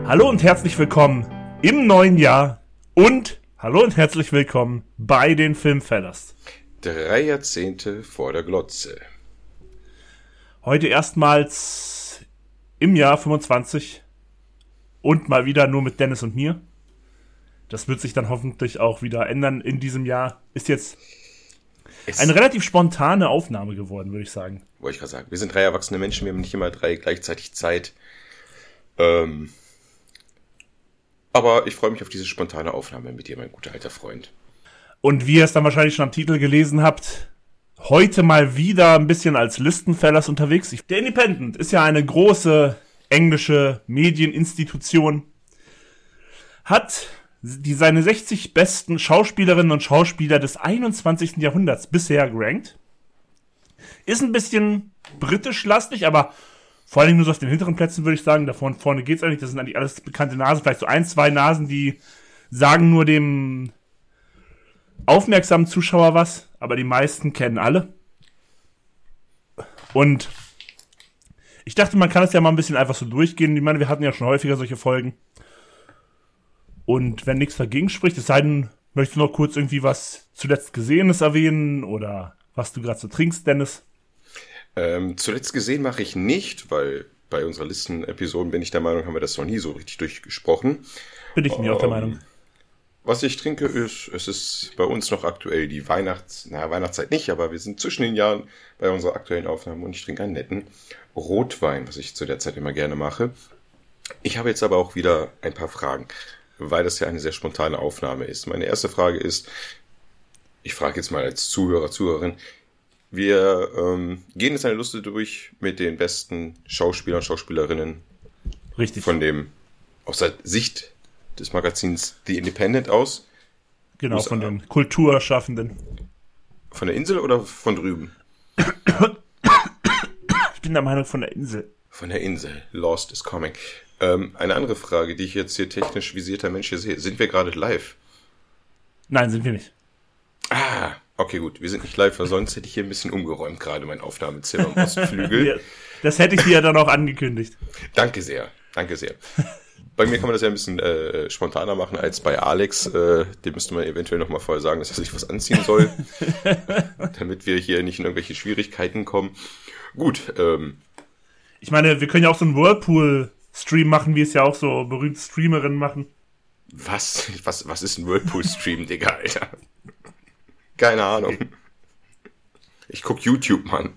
Hallo und herzlich willkommen im neuen Jahr und hallo und herzlich willkommen bei den Filmfellas. 3 Jahrzehnte vor der Glotze. Heute erstmals im Jahr 25 und mal wieder nur mit Dennis und mir. Das wird sich dann hoffentlich auch wieder ändern in diesem Jahr. Ist jetzt eine relativ spontane Aufnahme geworden, würde ich sagen. Wollte ich gerade sagen. Wir sind 3 erwachsene Menschen, wir haben nicht immer 3 gleichzeitig Zeit. Aber ich freue mich auf diese spontane Aufnahme mit dir, mein guter alter Freund. Und wie ihr es dann wahrscheinlich schon am Titel gelesen habt, heute mal wieder ein bisschen als Listenfellas unterwegs. Der Independent ist ja eine große englische Medieninstitution. Hat seine 60 besten Schauspielerinnen und Schauspieler des 21. Jahrhunderts bisher gerankt. Ist ein bisschen britisch-lastig, aber vor allem nur so auf den hinteren Plätzen, würde ich sagen. Da vorne geht's eigentlich. Das sind eigentlich alles bekannte Nasen. Vielleicht so 1, 2 Nasen, die sagen nur dem aufmerksamen Zuschauer was. Aber die meisten kennen alle. Und ich dachte, man kann es ja mal ein bisschen einfach so durchgehen. Ich meine, wir hatten ja schon häufiger solche Folgen. Und wenn nichts dagegen spricht, es sei denn, möchtest du noch kurz irgendwie was zuletzt Gesehenes erwähnen? Oder was du gerade so trinkst, Dennis? Zuletzt gesehen mache ich nicht, weil bei unserer Listenepisoden bin ich der Meinung, haben wir das noch nie so richtig durchgesprochen. Bin ich mir auch der Meinung. Was ich trinke ist, es ist bei uns noch aktuell die Weihnachtszeit nicht, aber wir sind zwischen den Jahren bei unserer aktuellen Aufnahme und ich trinke einen netten Rotwein, was ich zu der Zeit immer gerne mache. Ich habe jetzt aber auch wieder ein paar Fragen, weil das ja eine sehr spontane Aufnahme ist. Meine erste Frage ist, ich frage jetzt mal als Zuhörerin, wir gehen jetzt eine Liste durch mit den besten Schauspielern und Schauspielerinnen. Richtig. Aus der Sicht des Magazins The Independent aus. Genau, USA. Von den Kulturschaffenden. Von der Insel oder von drüben? Ich bin der Meinung von der Insel. Von der Insel. Lost is coming. Eine andere Frage, die ich jetzt hier technisch visierter Mensch hier sehe. Sind wir gerade live? Nein, sind wir nicht. Ah, okay, gut. Wir sind nicht live, weil sonst hätte ich hier ein bisschen umgeräumt, gerade mein Aufnahmezimmer im Ostflügel. Das hätte ich dir ja dann auch angekündigt. Danke sehr. Bei mir kann man das ja ein bisschen spontaner machen als bei Alex. Dem müsste man eventuell noch mal vorher sagen, dass er sich was anziehen soll, damit wir hier nicht in irgendwelche Schwierigkeiten kommen. Gut. Ich meine, wir können ja auch so einen Whirlpool-Stream machen, wie es ja auch so berühmte Streamerinnen machen. Was ist ein Whirlpool-Stream, Digga, Alter? Keine Ahnung. Ich guck YouTube, Mann.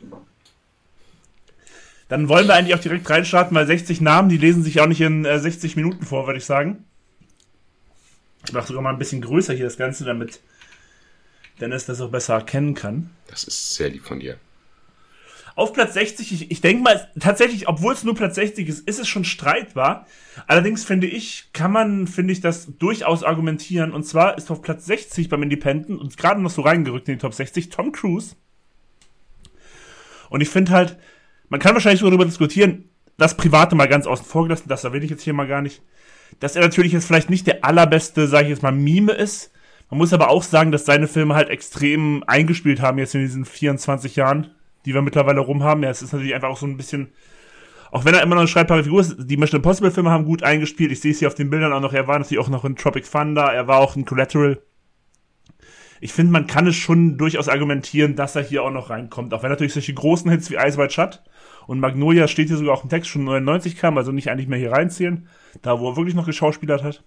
Dann wollen wir eigentlich auch direkt reinstarten, weil 60 Namen, die lesen sich auch nicht in 60 Minuten vor, würde ich sagen. Ich mache sogar mal ein bisschen größer hier das Ganze, damit Dennis das auch besser erkennen kann. Das ist sehr lieb von dir. Auf Platz 60, ich denke mal, tatsächlich, obwohl es nur Platz 60 ist, ist es schon streitbar. Allerdings kann ich das durchaus argumentieren. Und zwar ist auf Platz 60 beim Independent und gerade noch so reingerückt in die Top 60 Tom Cruise. Und ich finde halt, man kann wahrscheinlich so darüber diskutieren, das Private mal ganz außen vor gelassen, das erwähne ich jetzt hier mal gar nicht, dass er natürlich jetzt vielleicht nicht der allerbeste, sage ich jetzt mal, Mime ist. Man muss aber auch sagen, dass seine Filme halt extrem eingespielt haben jetzt in diesen 24 Jahren, die wir mittlerweile rum haben. Ja, es ist natürlich einfach auch so ein bisschen, auch wenn er immer noch eine schreibare Figur ist, die Mission Impossible Filme haben gut eingespielt. Ich sehe es hier auf den Bildern auch noch, er war natürlich auch noch in Tropic Thunder, er war auch in Collateral. Ich finde, man kann es schon durchaus argumentieren, dass er hier auch noch reinkommt. Auch wenn natürlich solche großen Hits wie Eyes Wide Shut und Magnolia steht hier sogar auch im Text schon 99 kam, also nicht eigentlich mehr hier reinzählen. Da, wo er wirklich noch geschauspielert hat.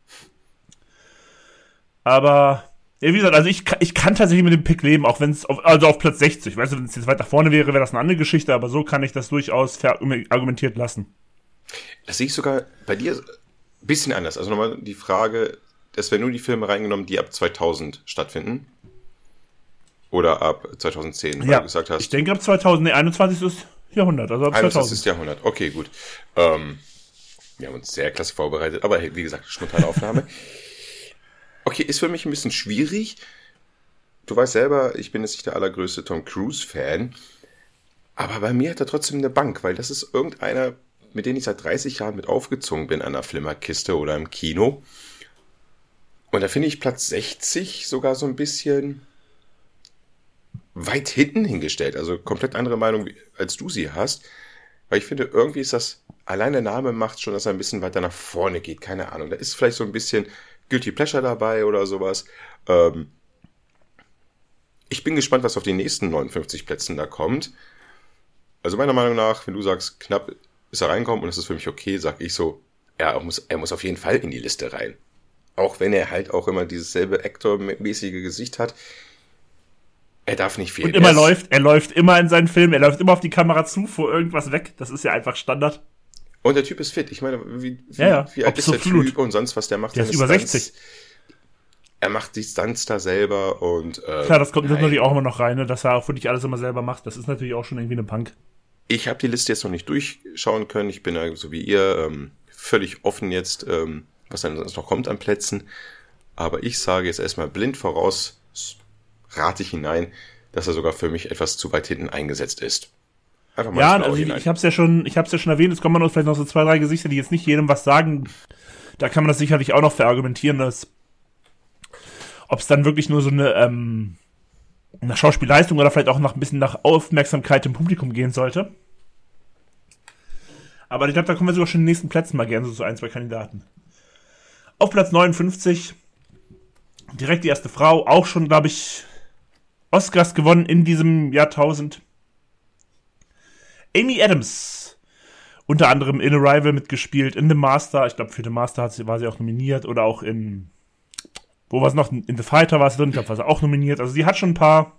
Aber, ja, wie gesagt, also ich kann tatsächlich mit dem Pick leben, auch wenn es auf Platz 60. Weißt du, wenn es jetzt weit nach vorne wäre, wäre das eine andere Geschichte, aber so kann ich das durchaus argumentiert lassen. Das sehe ich sogar bei dir ein bisschen anders. Also nochmal die Frage, es werden nur die Filme reingenommen, die ab 2000 stattfinden. Oder ab 2010, weil ja, du gesagt hast. Ich denke ab 21. Jahrhundert, also ab 2000. 21. Jahrhundert, okay, gut. Wir haben uns sehr klasse vorbereitet, aber wie gesagt, spontane Aufnahme. Okay, ist für mich ein bisschen schwierig. Du weißt selber, ich bin jetzt nicht der allergrößte Tom Cruise-Fan, aber bei mir hat er trotzdem eine Bank, weil das ist irgendeiner, mit dem ich seit 30 Jahren mit aufgezogen bin an der Flimmerkiste oder im Kino. Und da finde ich Platz 60 sogar so ein bisschen weit hinten hingestellt. Also komplett andere Meinung, als du sie hast. Weil ich finde, irgendwie ist das allein der Name macht schon, dass er ein bisschen weiter nach vorne geht. Keine Ahnung. Da ist vielleicht so ein bisschen Guilty Pleasure dabei oder sowas. Ich bin gespannt, was auf den nächsten 59 Plätzen da kommt. Also meiner Meinung nach, wenn du sagst, knapp ist er reinkommen und es ist für mich okay, sag ich so, er muss auf jeden Fall in die Liste rein. Auch wenn er halt auch immer dieses selbe Actor-mäßige Gesicht hat. Er darf nicht fehlen. Und er läuft immer in seinen Filmen, er läuft immer auf die Kamera zu, vor irgendwas weg. Das ist ja einfach Standard. Und der Typ ist fit. Ich meine, wie alt ist der Typ und sonst was der macht? Der ist über 60. Er macht die Stunts da selber und klar, das kommt natürlich auch immer noch rein, ne, dass er auch wirklich alles immer selber macht. Das ist natürlich auch schon irgendwie eine Punk. Ich habe die Liste jetzt noch nicht durchschauen können. Ich bin ja so wie ihr völlig offen jetzt, was dann noch kommt an Plätzen. Aber ich sage jetzt erstmal blind voraus, rate ich hinein, dass er sogar für mich etwas zu weit hinten eingesetzt ist. Einfach mal also ich hab's ja schon erwähnt, es kommen noch vielleicht noch so 2, 3 Gesichter, die jetzt nicht jedem was sagen. Da kann man das sicherlich auch noch verargumentieren, dass ob es dann wirklich nur so eine Schauspielleistung oder vielleicht auch noch ein bisschen nach Aufmerksamkeit im Publikum gehen sollte. Aber ich glaube, da kommen wir sogar schon in den nächsten Plätzen mal gerne so zu 1, 2 Kandidaten. Auf Platz 59, direkt die erste Frau, auch schon, glaube ich, Oscars gewonnen in diesem Jahrtausend. Amy Adams. Unter anderem in Arrival mitgespielt, in The Master. Ich glaube, für The Master war sie auch nominiert. Oder auch in, wo war es noch? In The Fighter war sie drin. Ich glaube, war sie auch nominiert. Also sie hat schon ein paar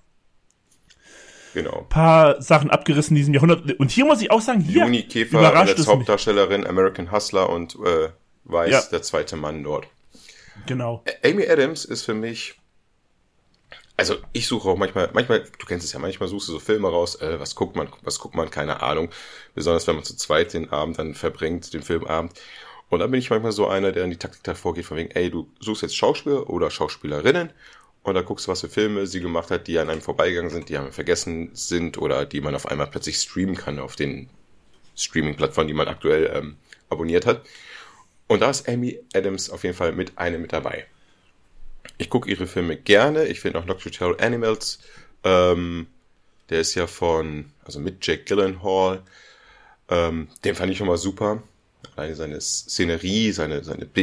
Sachen abgerissen in diesem Jahrhundert. Und hier muss ich auch sagen, hier Juni Käfer als Hauptdarstellerin, American Hustler und Weiss, der zweite Mann dort. Genau. Amy Adams ist für mich, also ich suche auch manchmal, du kennst es ja, manchmal suchst du so Filme raus, was guckt man, keine Ahnung. Besonders wenn man zu zweit den Abend dann verbringt, den Filmabend. Und dann bin ich manchmal so einer, der in die Taktik davor geht, von wegen, du suchst jetzt Schauspieler oder Schauspielerinnen und dann guckst du, was für Filme sie gemacht hat, die an einem vorbeigegangen sind, die einem vergessen sind oder die man auf einmal plötzlich streamen kann auf den Streaming-Plattformen, die man aktuell abonniert hat. Und da ist Amy Adams auf jeden Fall mit dabei. Ich gucke ihre Filme gerne. Ich finde auch Nocturnal Animals, der ist ja mit Jake Gyllenhaal, den fand ich schon mal super. Alleine seine Szenerie, seine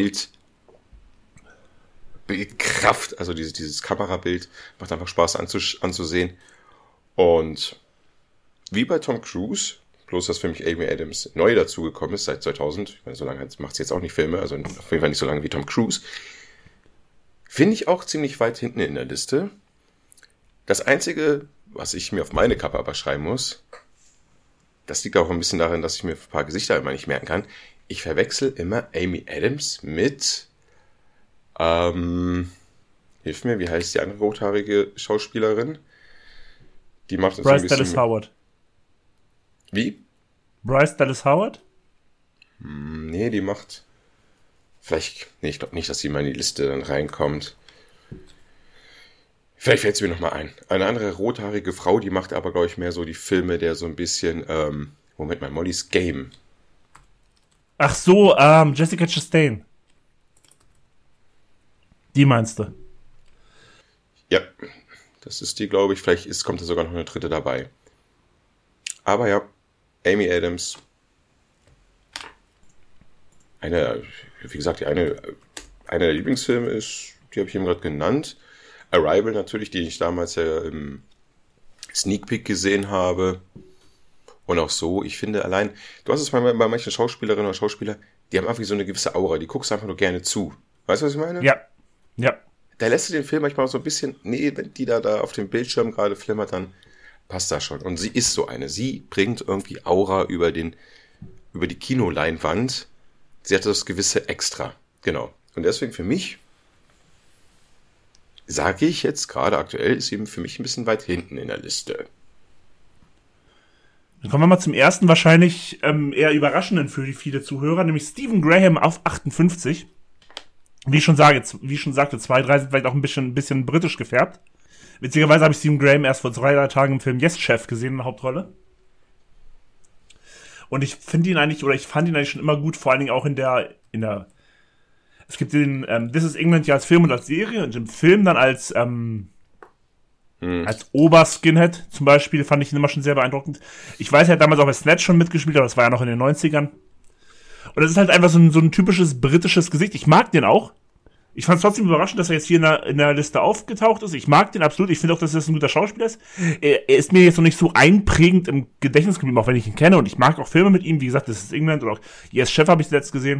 Bildkraft, also dieses Kamerabild, macht einfach Spaß anzusehen. Und wie bei Tom Cruise, bloß dass für mich Amy Adams neu dazugekommen ist, seit 2000, ich meine, so lange macht sie jetzt auch nicht Filme, also auf jeden Fall nicht so lange wie Tom Cruise, finde ich auch ziemlich weit hinten in der Liste. Das Einzige, was ich mir auf meine Kappe aber schreiben muss, das liegt auch ein bisschen daran, dass ich mir ein paar Gesichter immer nicht merken kann. Ich verwechsel immer Amy Adams mit, hilf mir, wie heißt die andere rothaarige Schauspielerin? Die macht Bryce Dallas Howard. Wie? Bryce Dallas Howard? Nee, die macht... ich glaube nicht, dass sie mal in die Liste dann reinkommt. Vielleicht fällt es mir nochmal ein. Eine andere rothaarige Frau, die macht aber, glaube ich, mehr so die Filme, der so ein bisschen, Molly's Game. Ach so, Jessica Chastain. Die meinst du? Ja, das ist die, glaube ich. Vielleicht kommt da sogar noch eine dritte dabei. Aber ja, Amy Adams. Wie gesagt, einer der Lieblingsfilme ist, die habe ich eben gerade genannt. Arrival natürlich, die ich damals ja im Sneak Peek gesehen habe. Und auch so, ich finde allein, du hast es bei manchen Schauspielerinnen oder Schauspielern, die haben einfach so eine gewisse Aura, die guckst einfach nur gerne zu. Weißt du, was ich meine? Ja. Da lässt du den Film manchmal so ein bisschen, wenn die da auf dem Bildschirm gerade flimmert, dann passt das schon. Und sie ist so eine. Sie bringt irgendwie Aura über die Kinoleinwand. Sie hat das gewisse Extra. Genau. Und deswegen für mich, sage ich jetzt gerade aktuell, ist eben für mich ein bisschen weit hinten in der Liste. Dann kommen wir mal zum ersten, wahrscheinlich eher überraschenden für viele Zuhörer, nämlich Stephen Graham auf 58. Wie ich schon sagte, 2, 3 sind vielleicht auch ein bisschen britisch gefärbt. Witzigerweise habe ich Stephen Graham erst vor 2, 3 Tagen im Film Yes Chef gesehen, in der Hauptrolle. Und ich fand ihn eigentlich schon immer gut, vor allen Dingen auch in der es gibt den This is England ja als Film und als Serie und im Film dann als Oberskinhead zum Beispiel fand ich ihn immer schon sehr beeindruckend. Ich weiß, er hat damals auch bei Snatch schon mitgespielt, aber das war ja noch in den 90ern. Und das ist halt einfach so ein typisches britisches Gesicht. Ich mag den auch. Ich fand es trotzdem überraschend, dass er jetzt hier in der Liste aufgetaucht ist. Ich mag den absolut. Ich finde auch, dass das ein guter Schauspieler ist. Er ist mir jetzt noch nicht so einprägend im Gedächtnis geblieben, auch wenn ich ihn kenne. Und ich mag auch Filme mit ihm. Wie gesagt, das ist England oder auch Yes Chef habe ich zuletzt gesehen.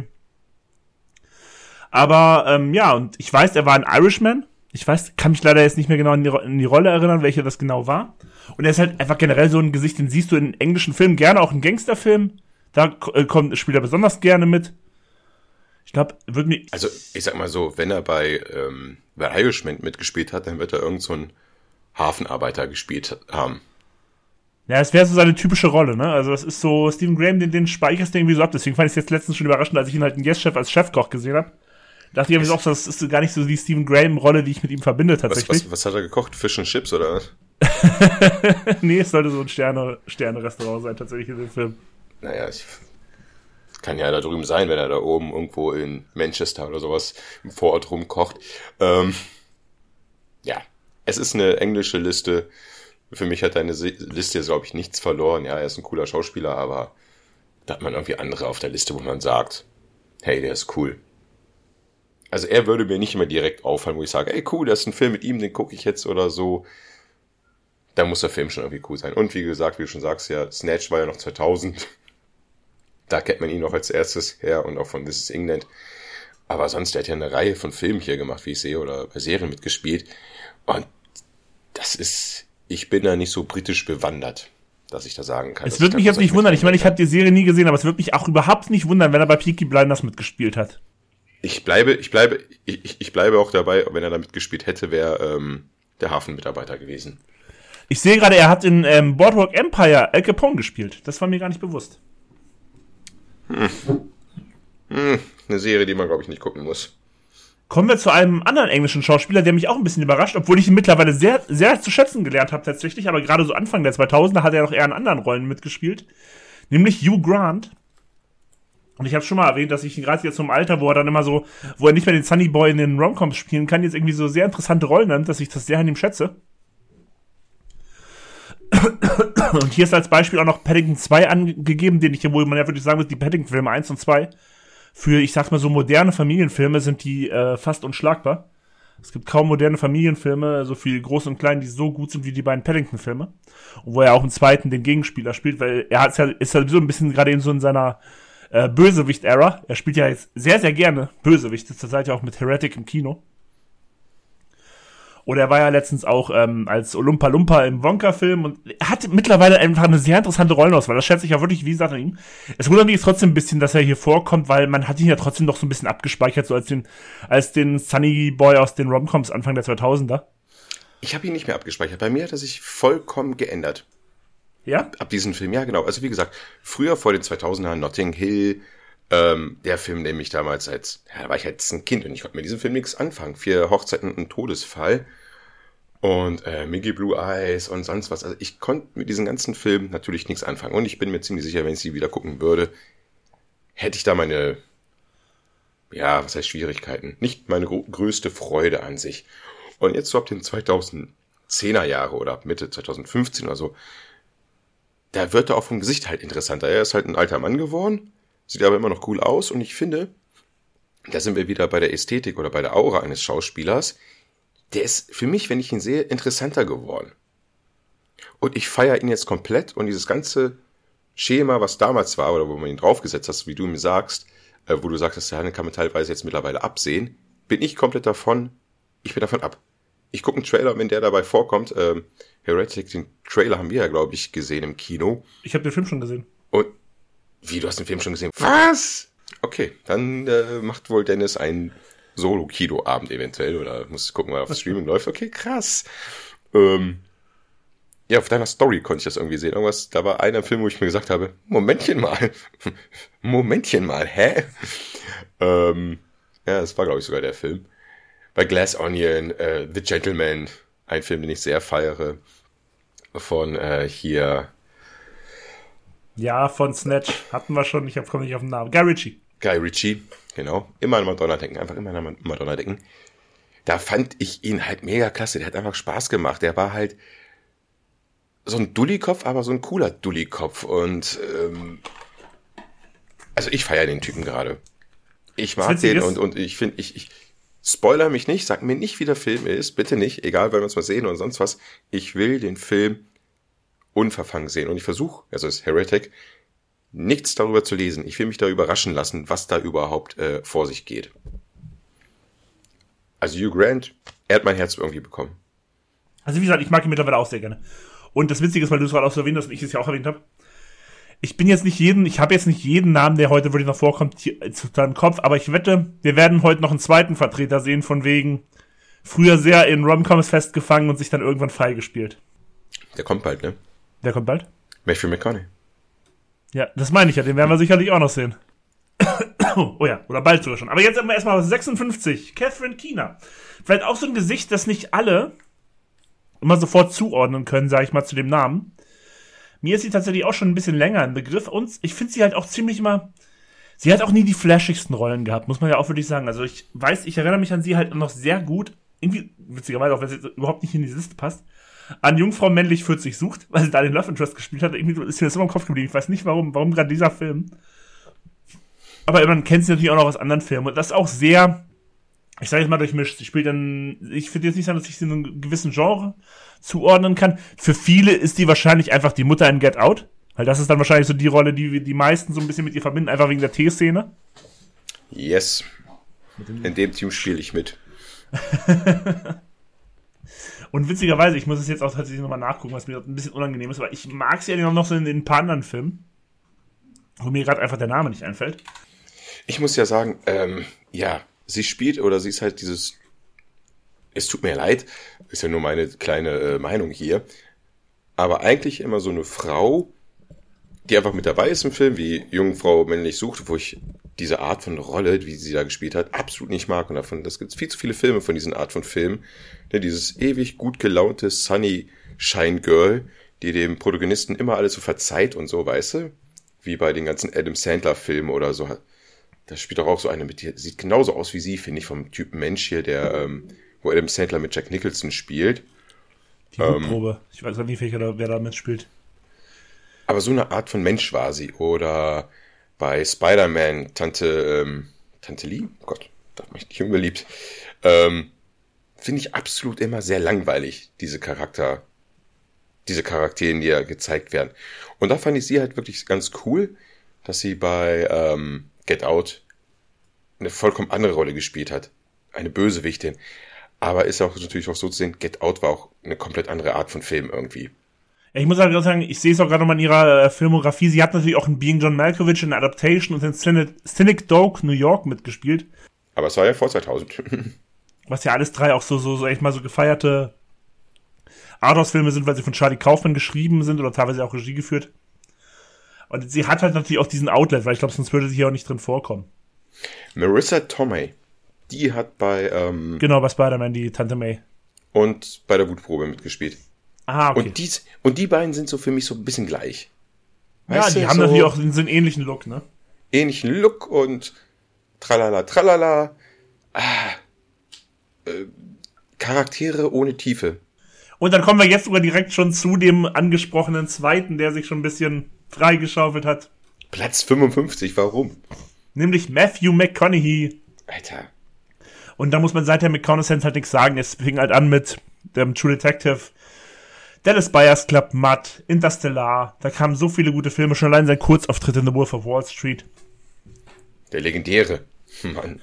Aber ja, und ich weiß, er war ein Irishman. Ich weiß, kann mich leider jetzt nicht mehr genau in die Rolle erinnern, welche das genau war. Und er ist halt einfach generell so ein Gesicht, den siehst du in englischen Filmen, gerne auch in Gangsterfilmen. Da spielt er besonders gerne mit. Ich glaube, Also, ich sag mal so, wenn er bei Irishman mitgespielt hat, dann wird er irgend so ein Hafenarbeiter gespielt haben. Ja, es wäre so seine typische Rolle, ne? Also, das ist so, Stephen Graham, den speicherst du irgendwie so ab. Deswegen fand ich es jetzt letztens schon überraschend, als ich ihn halt in Yes-Chef als Chefkoch gesehen habe. Dachte ich irgendwie auch, das ist gar nicht so die Stephen Graham-Rolle, die ich mit ihm verbinde, tatsächlich. Was hat er gekocht? Fish and Chips, oder was? Nee, es sollte so ein Sterne-Restaurant sein, tatsächlich in dem Film. Naja, kann ja da drüben sein, wenn er da oben irgendwo in Manchester oder sowas im Vorort rumkocht. Ja, es ist eine englische Liste. Für mich hat deine Liste jetzt, glaube ich, nichts verloren. Ja, er ist ein cooler Schauspieler, aber da hat man irgendwie andere auf der Liste, wo man sagt, hey, der ist cool. Also er würde mir nicht immer direkt auffallen, wo ich sage, ey, cool, das ist ein Film mit ihm, den gucke ich jetzt oder so. Da muss der Film schon irgendwie cool sein. Und wie gesagt, wie du schon sagst, ja, Snatch war ja noch 2000. Da kennt man ihn noch als erstes her und auch von This is England. Aber sonst, der hat ja eine Reihe von Filmen hier gemacht, wie ich sehe, oder bei Serien mitgespielt. Und das ist, ich bin da nicht so britisch bewandert, dass ich da sagen kann. Es würde mich jetzt nicht wundern. Ich meine, ich habe die Serie nie gesehen, aber es würde mich auch überhaupt nicht wundern, wenn er bei Peaky Blinders mitgespielt hat. Ich bleibe auch dabei, wenn er da mitgespielt hätte, wäre der Hafenmitarbeiter gewesen. Ich sehe gerade, er hat in Boardwalk Empire Al Capone gespielt. Das war mir gar nicht bewusst. Eine Serie, die man, glaube ich, nicht gucken muss. Kommen wir zu einem anderen englischen Schauspieler, der mich auch ein bisschen überrascht, obwohl ich ihn mittlerweile sehr, sehr zu schätzen gelernt habe tatsächlich, aber gerade so Anfang der 2000er hat er noch eher in anderen Rollen mitgespielt, nämlich Hugh Grant. Und ich habe schon mal erwähnt, dass ich ihn gerade jetzt zum Alter, wo er dann immer so, wo er nicht mehr den Sunny Boy in den Romcoms spielen kann, jetzt irgendwie so sehr interessante Rollen nimmt, dass ich das sehr an ihm schätze. Und hier ist als Beispiel auch noch Paddington 2 angegeben, den ich ja wohl, man ja wirklich sagen muss, die Paddington-Filme 1 und 2 für, ich sag mal so, moderne Familienfilme sind die fast unschlagbar. Es gibt kaum moderne Familienfilme, so viel groß und klein, die so gut sind wie die beiden Paddington-Filme. Und wo er auch im zweiten den Gegenspieler spielt, weil er ist ja so ein bisschen gerade in so in seiner Bösewicht-Ära. Er spielt ja jetzt sehr, sehr gerne Bösewicht. Das seid ja auch mit Heretic im Kino. Oder er war ja letztens auch als Olumpa Lumpa im Wonka-Film und er hat mittlerweile einfach eine sehr interessante Rollenauswahl. Das schätze ich ja wirklich, wie gesagt, an ihm. Es wundert mich jetzt trotzdem ein bisschen, dass er hier vorkommt, weil man hat ihn ja trotzdem noch so ein bisschen abgespeichert, so als den Sunny Boy aus den Romcoms Anfang der 2000er. Ich habe ihn nicht mehr abgespeichert. Bei mir hat er sich vollkommen geändert. Ja? Ab diesem Film, ja genau. Also wie gesagt, früher vor den 2000ern, Notting Hill, der Film, den mich damals da war ich jetzt ein Kind und ich konnte mit diesem Film nichts anfangen. 4 Hochzeiten und ein Todesfall und Miggy Blue Eyes und sonst was. Also ich konnte mit diesen ganzen Filmen natürlich nichts anfangen und ich bin mir ziemlich sicher, wenn ich sie wieder gucken würde, hätte ich da meine, ja, was heißt Schwierigkeiten? Nicht meine größte Freude an sich. Und jetzt so ab den 2010er Jahre oder ab Mitte 2015 oder so, da wird er auch vom Gesicht halt interessanter. Er ist halt ein alter Mann geworden, sieht aber immer noch cool aus und ich finde, da sind wir wieder bei der Ästhetik oder bei der Aura eines Schauspielers. Der ist für mich, wenn ich ihn sehe, interessanter geworden. Und ich feiere ihn jetzt komplett und dieses ganze Schema, was damals war oder wo man ihn draufgesetzt hat, wie du mir sagst, wo du sagst, das kann man teilweise jetzt mittlerweile absehen, bin ich komplett davon, ich bin davon ab. Ich gucke einen Trailer, wenn der dabei vorkommt. Heretic, den Trailer haben wir ja, glaube ich, gesehen im Kino. Ich habe den Film schon gesehen. Und wie, du hast den Film schon gesehen? Was? Okay, dann macht wohl Dennis einen Solo-Kino-Abend eventuell oder muss gucken, weil auf Streaming läuft. Okay, krass. Ja, auf deiner Story konnte ich das irgendwie sehen. Irgendwas, da war einer Film, wo ich mir gesagt habe, Momentchen mal, hä? Ja, das war, glaube ich, sogar der Film. Bei Glass Onion, The Gentleman, ein Film, den ich sehr feiere. Von hier. Ja, von Snatch hatten wir schon, ich komme nicht auf den Namen. Guy Ritchie, genau. Immer an Madonna denken, einfach immer an Madonna denken. Da fand ich ihn halt mega klasse, der hat einfach Spaß gemacht. Der war halt so ein Dullikopf, aber so ein cooler Dullikopf. Und Also ich feiere den Typen gerade. Ich Das mag Witzige den ist, und ich finde, ich spoiler mich nicht, sag mir nicht, wie der Film ist, bitte nicht, egal, wenn wir uns mal sehen oder sonst was. Ich will den Film unverfangen sehen und ich versuche, also es ist Heretic, nichts darüber zu lesen. Ich will mich da überraschen lassen, was da überhaupt vor sich geht. Also Hugh Grant, er hat mein Herz irgendwie bekommen. also wie gesagt, ich mag ihn mittlerweile auch sehr gerne. Und das Witzige ist, weil du es gerade auch so erwähnt hast und ich es ja auch erwähnt habe, ich habe jetzt nicht jeden Namen, der heute wirklich noch vorkommt, zu deinem Kopf, aber ich wette, wir werden heute noch einen zweiten Vertreter sehen, von wegen früher sehr in Romcoms festgefangen und sich dann irgendwann freigespielt. Der kommt bald, ne? Der kommt bald? Matthew McConaughey. Ja, das meine ich ja, den werden wir sicherlich auch noch sehen. Oh ja, oder bald sogar schon. Aber jetzt erstmal 56, Catherine Keener. Vielleicht auch so ein Gesicht, das nicht alle immer sofort zuordnen können, sage ich mal, zu dem Namen. Mir ist sie tatsächlich auch schon ein bisschen länger ein Begriff und ich finde sie halt auch ziemlich immer, sie hat auch nie die flashigsten Rollen gehabt, muss man ja auch wirklich sagen. Also ich erinnere mich an sie halt noch sehr gut, irgendwie, witzigerweise, auch wenn sie jetzt überhaupt nicht in die Liste passt, an Jungfrau männlich 40 sucht, weil sie da den Love Interest gespielt hat. Irgendwie ist mir das immer im Kopf geblieben. Ich weiß nicht, warum gerade dieser Film. Aber man kennt sie natürlich auch noch aus anderen Filmen. Und das ist auch sehr, ich sage jetzt mal, durchmischt. Sie spielt dann, ich finde jetzt nicht sagen, dass ich sie in einem gewissen Genre zuordnen kann. Für viele ist die wahrscheinlich einfach die Mutter in Get Out. Weil das ist dann wahrscheinlich so die Rolle, die die meisten so ein bisschen mit ihr verbinden, einfach wegen der T-Szene. Yes. In dem Team spiele ich mit. Und witzigerweise, ich muss es jetzt auch tatsächlich nochmal nachgucken, was mir ein bisschen unangenehm ist, aber ich mag sie ja noch so in ein paar anderen Filmen, wo mir gerade einfach der Name nicht einfällt. Ich muss ja sagen, ja, sie spielt oder sie ist halt dieses, es tut mir leid, ist ja nur meine kleine Meinung hier, aber eigentlich immer so eine Frau, die einfach mit dabei ist im Film, wie Jungfrau männlich sucht, wo ich diese Art von Rolle, wie sie da gespielt hat, absolut nicht mag. Und davon, das gibt viel zu viele Filme von diesen Art von Filmen. Ne, dieses ewig gut gelaunte Sunny-Shine Girl, die dem Protagonisten immer alles so verzeiht und so, weißt du? Wie bei den ganzen Adam Sandler-Filmen oder so. Da spielt doch auch so eine mit, die sieht genauso aus wie sie, finde ich, vom Typen Mensch hier, der, wo Adam Sandler mit Jack Nicholson spielt. Die Blutprobe. Ich weiß nicht, wer da mitspielt. Aber so eine Art von Mensch war sie. Oder bei Spider-Man, Tante Lee? Oh Gott, da hab ich nicht unbeliebt. Finde ich absolut immer sehr langweilig, diese Charaktere, die ja gezeigt werden. Und da fand ich sie halt wirklich ganz cool, dass sie bei Get Out eine vollkommen andere Rolle gespielt hat. Eine Bösewichtin. Aber ist auch natürlich auch so zu sehen, Get Out war auch eine komplett andere Art von Film irgendwie. Ja, ich muss halt sagen, ich sehe es auch gerade nochmal in ihrer Filmografie. Sie hat natürlich auch in Being John Malkovich in Adaptation und in Cynic Dog New York mitgespielt. Aber es war ja vor 2000. Was ja alles drei auch so echt mal so gefeierte Arthouse-Filme sind, weil sie von Charlie Kaufman geschrieben sind oder teilweise auch Regie geführt. Und sie hat halt natürlich auch diesen Outlet, weil ich glaube, sonst würde sie hier auch nicht drin vorkommen. Marissa Tomei, die hat bei genau, bei Spider-Man, die Tante May. Und bei der Wutprobe mitgespielt. Ah, okay. Und die beiden sind so für mich so ein bisschen gleich. Weißt ja, die haben so natürlich auch so einen ähnlichen Look, ne? Ähnlichen Look und tralala. Charaktere ohne Tiefe. Und dann kommen wir jetzt sogar direkt schon zu dem angesprochenen zweiten, der sich schon ein bisschen freigeschaufelt hat. Platz 55, warum? Nämlich Matthew McConaughey. Alter. Und da muss man seit der McConaughey halt nichts sagen. Es fing halt an mit dem True Detective, Dallas Buyers Club, Mud, Interstellar. Da kamen so viele gute Filme. Schon allein sein Kurzauftritt in The Wolf of Wall Street. Der legendäre. Mann.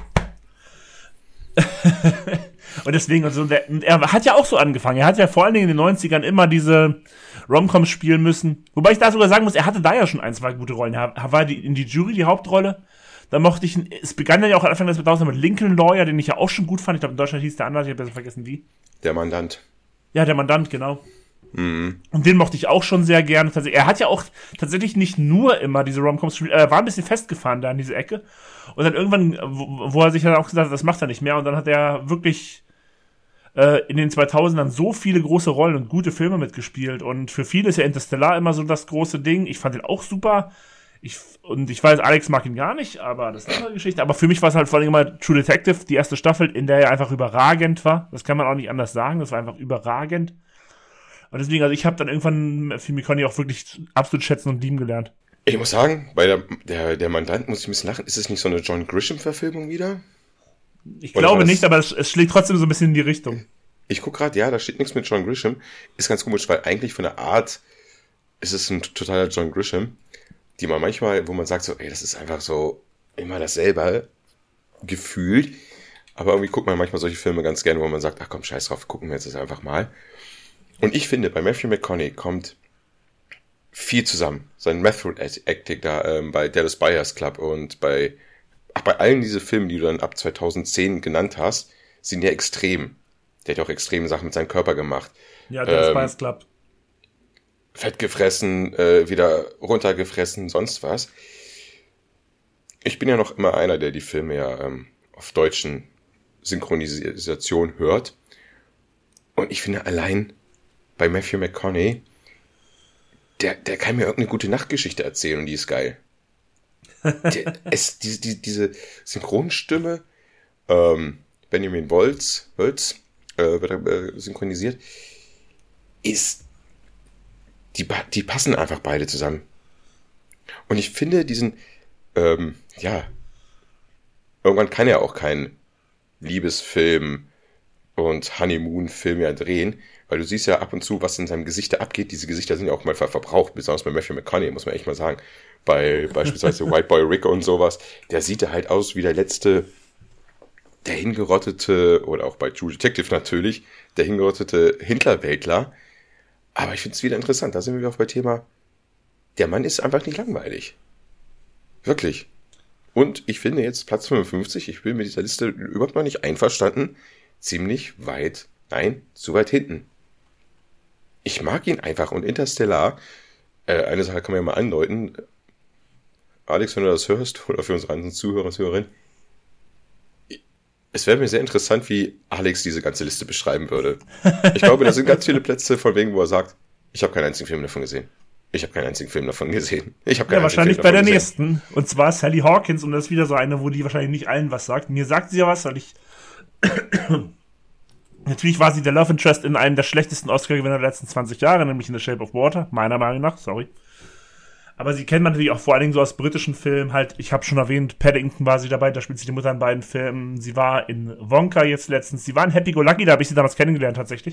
Und deswegen, also er hat ja auch so angefangen. Er hat ja vor allen Dingen in den 90ern immer diese Romcoms spielen müssen. Wobei ich da sogar sagen muss, er hatte da ja schon ein, zwei gute Rollen. Er war in die Jury die Hauptrolle. Da mochte ich, es begann dann ja auch Anfang des 2000 mit Lincoln Lawyer, den ich ja auch schon gut fand. Ich glaube, in Deutschland hieß der anders, ich habe besser vergessen wie. Der Mandant. Ja, der Mandant, genau. Mhm. Und den mochte ich auch schon sehr gerne. Er hat ja auch tatsächlich nicht nur immer diese Romcoms gespielt, er war ein bisschen festgefahren da in diese Ecke. Und dann irgendwann, wo er sich dann auch gesagt hat, das macht er nicht mehr. Und dann hat er wirklich in den 2000ern so viele große Rollen und gute Filme mitgespielt. Und für viele ist ja Interstellar immer so das große Ding. Ich fand den auch super. Ich weiß, Alex mag ihn gar nicht, aber das ist eine andere Geschichte. Aber für mich war es halt vor allem immer True Detective, die erste Staffel, in der er einfach überragend war. Das kann man auch nicht anders sagen. Das war einfach überragend. Und deswegen, also ich habe dann irgendwann Matthew McConaughey auch wirklich absolut schätzen und lieben gelernt. Ich muss sagen, bei der Mandant muss ich ein bisschen lachen. Ist es nicht so eine John Grisham-Verfilmung wieder? Ich glaube nicht, aber es schlägt trotzdem so ein bisschen in die Richtung. Ich gucke gerade, ja, da steht nichts mit John Grisham. Ist ganz komisch, weil eigentlich von der Art ist es ein totaler John Grisham, die man manchmal, wo man sagt so, ey, das ist einfach so immer dasselbe gefühlt. Aber irgendwie guckt man manchmal solche Filme ganz gerne, wo man sagt, ach komm, scheiß drauf, gucken wir jetzt das einfach mal. Und ich finde, bei Matthew McConaughey kommt viel zusammen. Sein Method Acting da bei Dallas Buyers Club und bei allen diese Filmen, die du dann ab 2010 genannt hast, sind ja extrem. Der hat ja auch extreme Sachen mit seinem Körper gemacht. Ja, Dallas Buyers Club. Fett gefressen, wieder runtergefressen, sonst was. Ich bin ja noch immer einer, der die Filme ja auf deutschen Synchronisation hört. Und ich finde allein bei Matthew McConaughey, der kann mir irgendeine gute Nachtgeschichte erzählen und die ist geil. Diese Synchronstimme, Benjamin Wolz wird synchronisiert, die passen einfach beide zusammen. Und ich finde diesen, irgendwann kann er auch keinen Liebesfilm und Honeymoon-Film mehr drehen, weil du siehst ja ab und zu, was in seinem Gesicht da abgeht. Diese Gesichter sind ja auch mal verbraucht, besonders bei Matthew McConaughey, muss man echt mal sagen. Bei beispielsweise White Boy Rick und sowas, der sieht ja halt aus wie der hingerottete, oder auch bei True Detective natürlich, der hingerottete Hitlerweltler. Aber ich finde es wieder interessant, da sind wir wieder auf bei Thema, der Mann ist einfach nicht langweilig. Wirklich. Und ich finde jetzt Platz 55, ich bin mit dieser Liste überhaupt noch nicht einverstanden, ziemlich weit, nein, zu weit hinten. Ich mag ihn einfach und Interstellar, eine Sache kann man ja mal andeuten, Alex, wenn du das hörst, oder für unsere anderen Zuhörer und Zuhörerinnen, es wäre mir sehr interessant, wie Alex diese ganze Liste beschreiben würde. Ich glaube, da sind ganz viele Plätze von wegen, wo er sagt, ich habe keinen einzigen Film davon gesehen. Ich habe keinen einzigen Film davon gesehen. Ja, wahrscheinlich bei der nächsten. Und zwar Sally Hawkins, und das ist wieder so eine, wo die wahrscheinlich nicht allen was sagt. Mir sagt sie ja was, weil ich natürlich war sie der Love Interest in einem der schlechtesten Oscar-Gewinner der letzten 20 Jahre, nämlich in The Shape of Water, meiner Meinung nach, sorry. Aber sie kennt man natürlich auch vor allen Dingen so aus britischen Filmen, halt, ich habe schon erwähnt, Paddington war sie dabei, da spielt sie die Mutter in beiden Filmen. Sie war in Wonka jetzt letztens, sie war in Happy Go Lucky, da habe ich sie damals kennengelernt tatsächlich.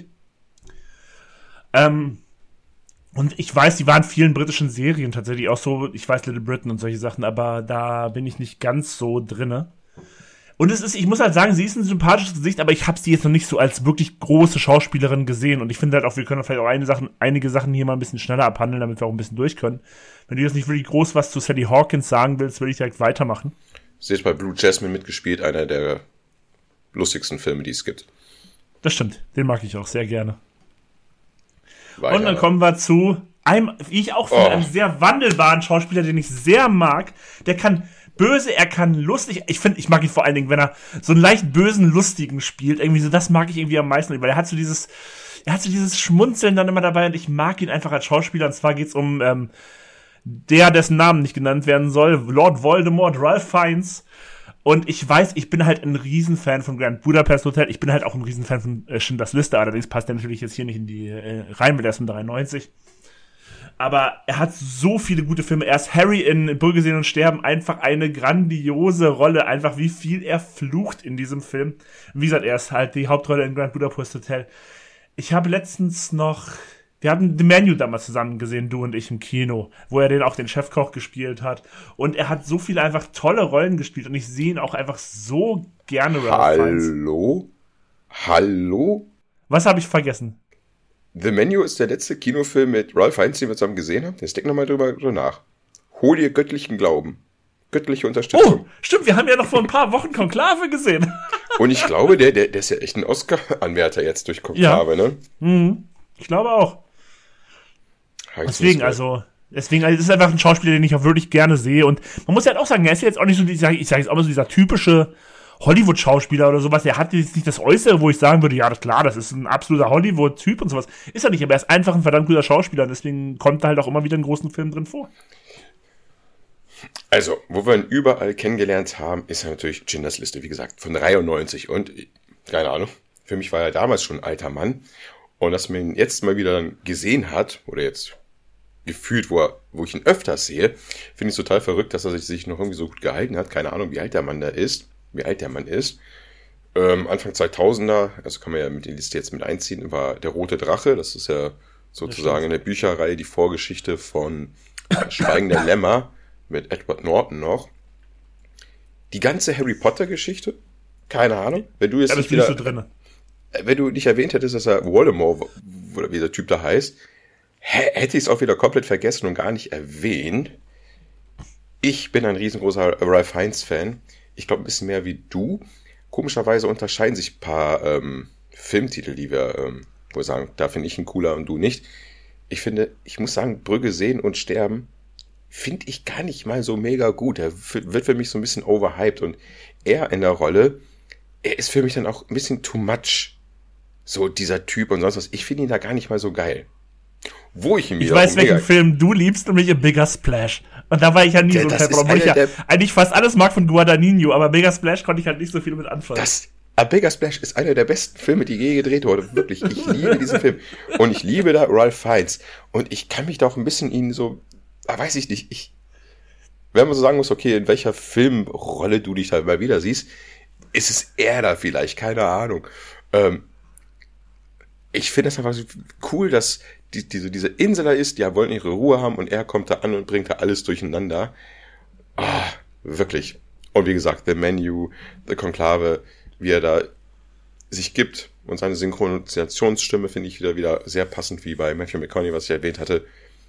Und ich weiß, sie war in vielen britischen Serien tatsächlich auch so, ich weiß Little Britain und solche Sachen, aber da bin ich nicht ganz so drinne. Und ich muss halt sagen, sie ist ein sympathisches Gesicht, aber ich habe sie jetzt noch nicht so als wirklich große Schauspielerin gesehen. Und ich finde halt auch, wir können vielleicht auch einige Sachen hier mal ein bisschen schneller abhandeln, damit wir auch ein bisschen durch können. Wenn du jetzt nicht wirklich groß was zu Sally Hawkins sagen willst, würde ich direkt weitermachen. Sie hat bei Blue Jasmine mitgespielt, einer der lustigsten Filme, die es gibt. Das stimmt, den mag ich auch sehr gerne. Weiter. Und dann kommen wir zu einem, wie ich auch finde, einem sehr wandelbaren Schauspieler, den ich sehr mag. Der kann böse, er kann lustig. Ich mag ihn vor allen Dingen, wenn er so einen leicht bösen, lustigen spielt. Irgendwie so, das mag ich irgendwie am meisten, weil er hat so dieses Schmunzeln dann immer dabei und ich mag ihn einfach als Schauspieler. Und zwar geht's um dessen Namen nicht genannt werden soll, Lord Voldemort, Ralph Fiennes. Und ich weiß, ich bin halt ein Riesenfan von Grand Budapest Hotel. Ich bin halt auch ein Riesenfan von Schindlers Liste. Allerdings passt er natürlich jetzt hier nicht in die rein, weil er ist mit 93. Aber er hat so viele gute Filme. Er ist Harry in Brügge sehen und sterben. Einfach eine grandiose Rolle. Einfach wie viel er flucht in diesem Film. Wie gesagt, er ist halt die Hauptrolle in Grand Budapest Hotel. Ich habe letztens noch... Wir haben The Menu damals zusammen gesehen, du und ich im Kino, wo er auch den Chefkoch gespielt hat. Und er hat so viele einfach tolle Rollen gespielt und ich sehe ihn auch einfach so gerne. Hallo? Was habe ich vergessen? The Menu ist der letzte Kinofilm mit Ralph Fiennes, den wir zusammen gesehen haben. Jetzt denk nochmal drüber nach. Hol dir göttlichen Glauben. Göttliche Unterstützung. Oh, stimmt, wir haben ja noch vor ein paar Wochen Konklave gesehen. Und ich glaube, der ist ja echt ein Oscar-Anwärter jetzt durch Konklave, ja. Ne? Mhm. Ich glaube auch. Deswegen, es ist einfach ein Schauspieler, den ich auch wirklich gerne sehe. Und man muss ja halt auch sagen, er ist ja jetzt auch nicht so, ich sage jetzt auch mal so dieser typische Hollywood-Schauspieler oder sowas. Er hat jetzt nicht das Äußere, wo ich sagen würde, ja, klar, das ist ein absoluter Hollywood-Typ und sowas. Ist er nicht, aber er ist einfach ein verdammt guter Schauspieler. Und deswegen kommt er halt auch immer wieder in großen Filmen drin vor. Also, wo wir ihn überall kennengelernt haben, ist er natürlich Schindlers Liste, wie gesagt, von 93. Und, keine Ahnung, für mich war er damals schon ein alter Mann. Und dass man ihn jetzt mal wieder gesehen hat, oder jetzt gefühlt, wo ich ihn öfters sehe, finde ich total verrückt, dass er sich noch irgendwie so gut gehalten hat. Keine Ahnung, wie alt der Mann ist. Anfang 2000er, also kann man ja mit die Liste jetzt mit einziehen, war Der Rote Drache. Das ist ja sozusagen in der Bücherreihe die Vorgeschichte von Schweigen der Lämmer mit Edward Norton noch. Die ganze Harry Potter Geschichte, keine Ahnung. Wenn du jetzt nicht wieder, nicht so drin. Wenn du nicht erwähnt hättest, dass er Voldemort, oder wie der Typ da heißt, hätte ich es auch wieder komplett vergessen und gar nicht erwähnt. Ich bin ein riesengroßer Ralph Fiennes-Fan. Ich glaube, ein bisschen mehr wie du. Komischerweise unterscheiden sich ein paar Filmtitel, die wir wohl sagen, da finde ich ihn cooler und du nicht. Ich muss sagen, Brügge sehen und sterben finde ich gar nicht mal so mega gut. Er wird für mich so ein bisschen overhyped und er in der Rolle, er ist für mich dann auch ein bisschen too much. So dieser Typ und sonst was. Ich finde ihn da gar nicht mal so geil. Wo ich ihn Ich weiß, welchen Film du liebst, nämlich A Bigger Splash. Und da war ich ja nie so ein Fan, obwohl ich ja eigentlich fast alles mag von Guadagnino, aber Bigger Splash konnte ich halt nicht so viel mit anfangen. A Bigger Splash ist einer der besten Filme, die je gedreht wurde. Wirklich, ich liebe diesen Film. Und ich liebe da Ralph Fiennes. Und ich kann mich da auch ein bisschen ihn so, weiß ich nicht, wenn man so sagen muss, okay, in welcher Filmrolle du dich da mal wieder siehst, ist es er da vielleicht, keine Ahnung. Ich finde das einfach so cool, dass diese Insel da ist, die wollen ihre Ruhe haben und er kommt da an und bringt da alles durcheinander. Wirklich. Und wie gesagt, The Menu, The Conclave, wie er da sich gibt und seine Synchronisationsstimme finde ich wieder sehr passend wie bei Matthew McConaughey, was ich erwähnt hatte.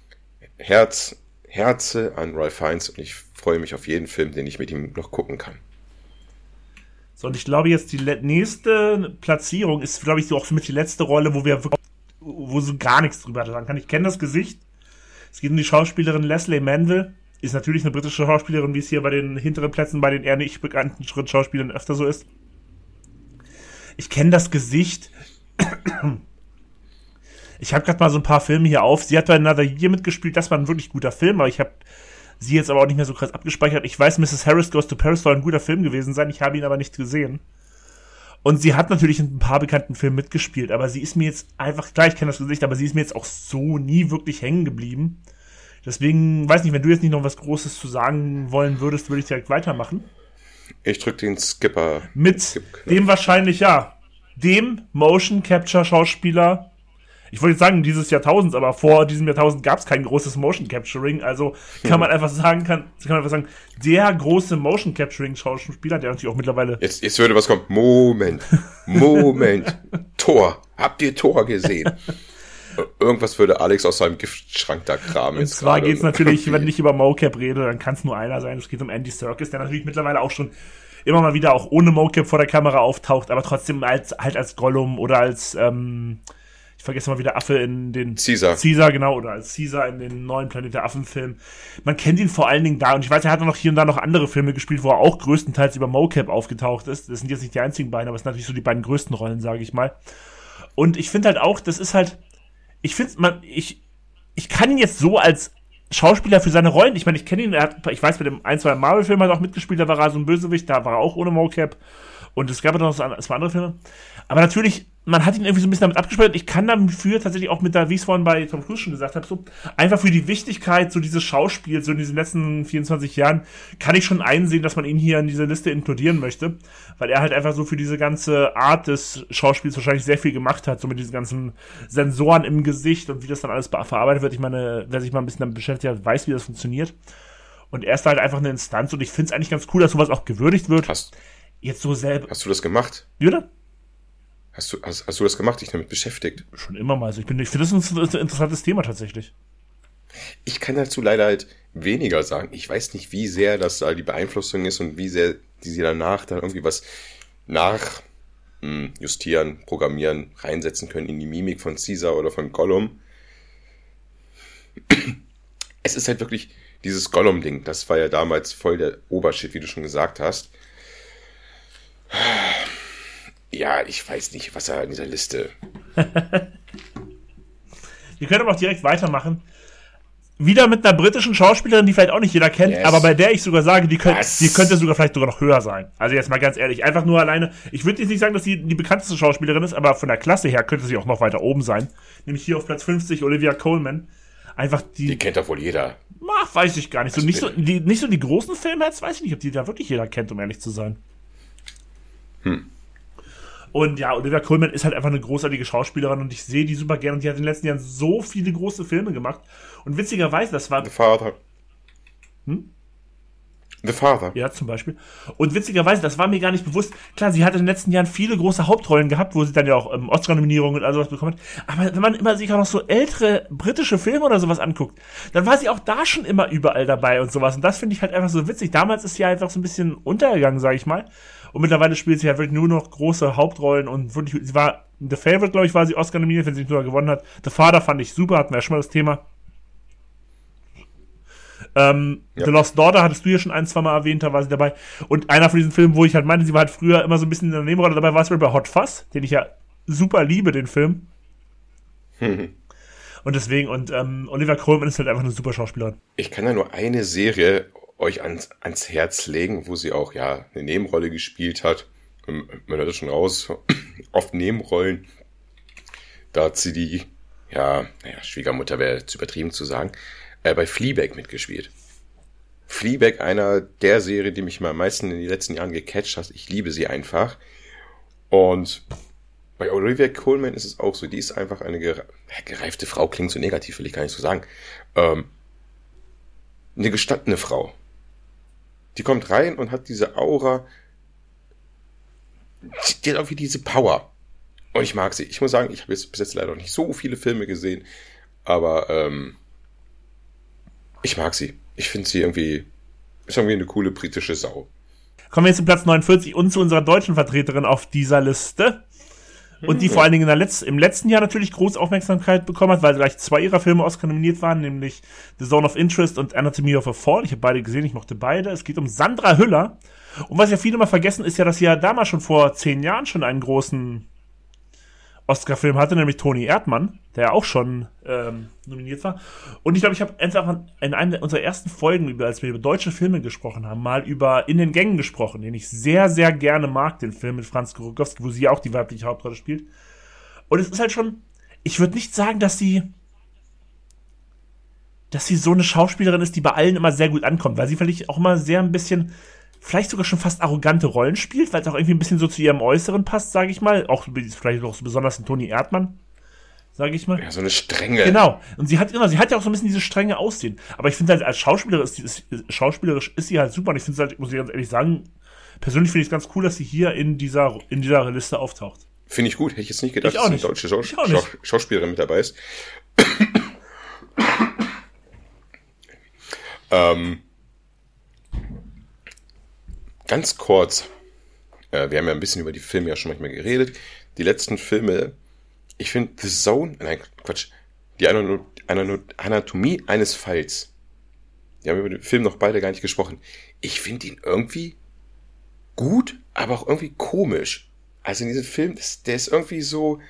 Herze an Ralph Fiennes und ich freue mich auf jeden Film, den ich mit ihm noch gucken kann. So, und ich glaube jetzt die nächste Platzierung ist, glaube ich, so auch für mich die letzte Rolle, wo so gar nichts drüber sagen kann. Ich kenne das Gesicht. Es geht um die Schauspielerin Leslie Manville. Ist natürlich eine britische Schauspielerin, wie es hier bei den hinteren Plätzen bei den eher nicht bekannten Schauspielern öfter so ist. Ich kenne das Gesicht. Ich habe gerade mal so ein paar Filme hier auf. Sie hat bei Another Year mitgespielt. Das war ein wirklich guter Film, aber ich habe sie jetzt aber auch nicht mehr so krass abgespeichert. Ich weiß, Mrs. Harris Goes to Paris soll ein guter Film gewesen sein. Ich habe ihn aber nicht gesehen. Und sie hat natürlich in ein paar bekannten Filmen mitgespielt, aber sie ist mir jetzt einfach, klar, ich kenne das Gesicht, aber sie ist mir jetzt auch so nie wirklich hängen geblieben. Deswegen, weiß nicht, wenn du jetzt nicht noch was Großes zu sagen wollen würdest, würde ich direkt weitermachen. Ich drücke den Skipper. Mit dem wahrscheinlich, dem Motion Capture Schauspieler. Ich wollte jetzt sagen, dieses Jahrtausends, aber vor diesem Jahrtausend gab es kein großes Motion Capturing, also kann man einfach sagen, der große Motion Capturing Schauspieler, der natürlich auch mittlerweile... Jetzt würde was kommen. Moment. Thor. Habt ihr Thor gesehen? Irgendwas würde Alex aus seinem Giftschrank da kramen. Und zwar geht es natürlich, wenn ich über Mocap rede, dann kann es nur einer sein. Es geht um Andy Serkis, der natürlich mittlerweile auch schon immer mal wieder auch ohne Mocap vor der Kamera auftaucht, aber trotzdem als Gollum oder als... ich vergesse mal wieder Affe in den... Caesar, genau, oder als Caesar in den neuen Planet der Affen-Film. Man kennt ihn vor allen Dingen da, und ich weiß, er hat noch hier und da noch andere Filme gespielt, wo er auch größtenteils über Mocap aufgetaucht ist. Das sind jetzt nicht die einzigen beiden, aber es sind natürlich so die beiden größten Rollen, sage ich mal. Und ich finde halt auch, das ist halt... Ich kann ihn jetzt so als Schauspieler für seine Rollen, ich meine, ich kenne ihn, ich weiß, bei dem 1-2 Marvel-Film hat er auch mitgespielt, da war er so ein Bösewicht, da war er auch ohne Mocap. Und es gab ja noch zwei andere Filme. Aber natürlich, man hat ihn irgendwie so ein bisschen damit abgespeichert. Ich kann dafür tatsächlich auch wie ich es vorhin bei Tom Cruise schon gesagt habe, so einfach für die Wichtigkeit so dieses Schauspiels, so in diesen letzten 24 Jahren, kann ich schon einsehen, dass man ihn hier in diese Liste inkludieren möchte. Weil er halt einfach so für diese ganze Art des Schauspiels wahrscheinlich sehr viel gemacht hat, so mit diesen ganzen Sensoren im Gesicht und wie das dann alles verarbeitet wird. Ich meine, wer sich mal ein bisschen damit beschäftigt hat, weiß, wie das funktioniert. Und er ist halt einfach eine Instanz und ich finde es eigentlich ganz cool, dass sowas auch gewürdigt wird. Jetzt so selber. Hast du das gemacht? Oder? Hast du das gemacht, dich damit beschäftigt? Schon immer mal. Also ich finde das ein interessantes Thema tatsächlich. Ich kann dazu leider halt weniger sagen. Ich weiß nicht, wie sehr das da die Beeinflussung ist und wie sehr die sie danach dann irgendwie was justieren, programmieren, reinsetzen können in die Mimik von Caesar oder von Gollum. Es ist halt wirklich dieses Gollum-Ding. Das war ja damals voll der Obershit, wie du schon gesagt hast. Ja, ich weiß nicht, was er in dieser Liste... Wir können aber auch direkt weitermachen. Wieder mit einer britischen Schauspielerin, die vielleicht auch nicht jeder kennt, aber bei der ich sogar sage, die könnte sogar vielleicht sogar noch höher sein. Also jetzt mal ganz ehrlich, einfach nur alleine. Ich würde jetzt nicht sagen, dass sie die bekannteste Schauspielerin ist, aber von der Klasse her könnte sie auch noch weiter oben sein. Nämlich hier auf Platz 50 Olivia Colman. einfach Die kennt doch wohl jeder. Weiß ich gar nicht. So, nicht so die großen Filmheads, weiß ich nicht, ob die da wirklich jeder kennt, um ehrlich zu sein. Und ja, Olivia Colman ist halt einfach eine großartige Schauspielerin und ich sehe die super gerne und die hat in den letzten Jahren so viele große Filme gemacht. Und witzigerweise, das war... The Father. The Father. Ja, zum Beispiel. Und witzigerweise, das war mir gar nicht bewusst. Klar, sie hat in den letzten Jahren viele große Hauptrollen gehabt, wo sie dann ja auch Oscar-Nominierungen und all sowas bekommen hat. Aber wenn man immer sich auch noch so ältere britische Filme oder sowas anguckt, dann war sie auch da schon immer überall dabei und sowas. Und das finde ich halt einfach so witzig. Damals ist sie einfach so ein bisschen untergegangen, sage ich mal. Und mittlerweile spielt sie halt wirklich nur noch große Hauptrollen und wirklich, sie war The Favorite, glaube ich, war sie Oscar nominiert, wenn sie nicht sogar gewonnen hat. The Father fand ich super, hatten wir ja schon mal das Thema. The Lost Daughter hattest du ja schon 1-2 Mal erwähnt, da war sie dabei. Und einer von diesen Filmen, wo ich halt meinte, sie war halt früher immer so ein bisschen in der Nebenrolle dabei, war es bei Hot Fuzz, den ich ja super liebe, den Film. Und deswegen, Olivia Colman ist halt einfach eine super Schauspielerin. Ich kann ja nur eine Serie euch ans Herz legen, wo sie auch ja eine Nebenrolle gespielt hat. Man hört das schon raus, oft Nebenrollen. Da hat sie die, Schwiegermutter wäre zu übertrieben zu sagen, bei Fleabag mitgespielt. Fleabag, einer der Serien, die mich mal am meisten in den letzten Jahren gecatcht hat. Ich liebe sie einfach. Und bei Olivia Colman ist es auch so, die ist einfach eine gereifte Frau, klingt so negativ, will ich gar nicht so sagen. Eine gestandene Frau. Die kommt rein und hat diese Aura, die hat irgendwie diese Power. Und ich mag sie. Ich muss sagen, ich habe jetzt bis jetzt leider noch nicht so viele Filme gesehen, aber ich mag sie. Ich finde sie ist irgendwie eine coole britische Sau. Kommen wir jetzt zu Platz 49 und zu unserer deutschen Vertreterin auf dieser Liste. Und die vor allen Dingen im letzten Jahr natürlich große Aufmerksamkeit bekommen hat, weil gleich 2 ihrer Filme Oscar nominiert waren, nämlich The Zone of Interest und Anatomy of a Fall. Ich habe beide gesehen, ich mochte beide. Es geht um Sandra Hüller. Und was ja viele mal vergessen, ist ja, dass sie ja damals schon vor 10 Jahren schon einen großen Oscar-Film hatte, nämlich Toni Erdmann, der ja auch schon nominiert war. Und ich glaube, ich habe einfach in einer unserer ersten Folgen, als wir über deutsche Filme gesprochen haben, mal über In den Gängen gesprochen, den ich sehr, sehr gerne mag, den Film mit Franz Gorokowski, wo sie auch die weibliche Hauptrolle spielt. Und es ist halt schon, ich würde nicht sagen, dass sie so eine Schauspielerin ist, die bei allen immer sehr gut ankommt, weil sie vielleicht auch immer sehr ein bisschen, vielleicht sogar schon fast arrogante Rollen spielt, weil es auch irgendwie ein bisschen so zu ihrem Äußeren passt, sage ich mal. Auch vielleicht auch so besonders in Toni Erdmann, sage ich mal. Ja, so eine Strenge. Genau. Und sie hat ja auch so ein bisschen diese strenge Aussehen. Aber ich finde halt, als schauspielerisch ist sie halt super. Und ich finde es halt, muss ich ganz ehrlich sagen, persönlich finde ich es ganz cool, dass sie hier in dieser Liste auftaucht. Finde ich gut. Hätte ich jetzt nicht gedacht, dass eine deutsche Schauspielerin mit dabei ist. Ganz kurz, wir haben ja ein bisschen über die Filme ja schon manchmal geredet. Die letzten Filme, ich finde die Anatomie eines Falls. Wir haben über den Film noch beide gar nicht gesprochen. Ich finde ihn irgendwie gut, aber auch irgendwie komisch. Also in diesem Film, der ist irgendwie so,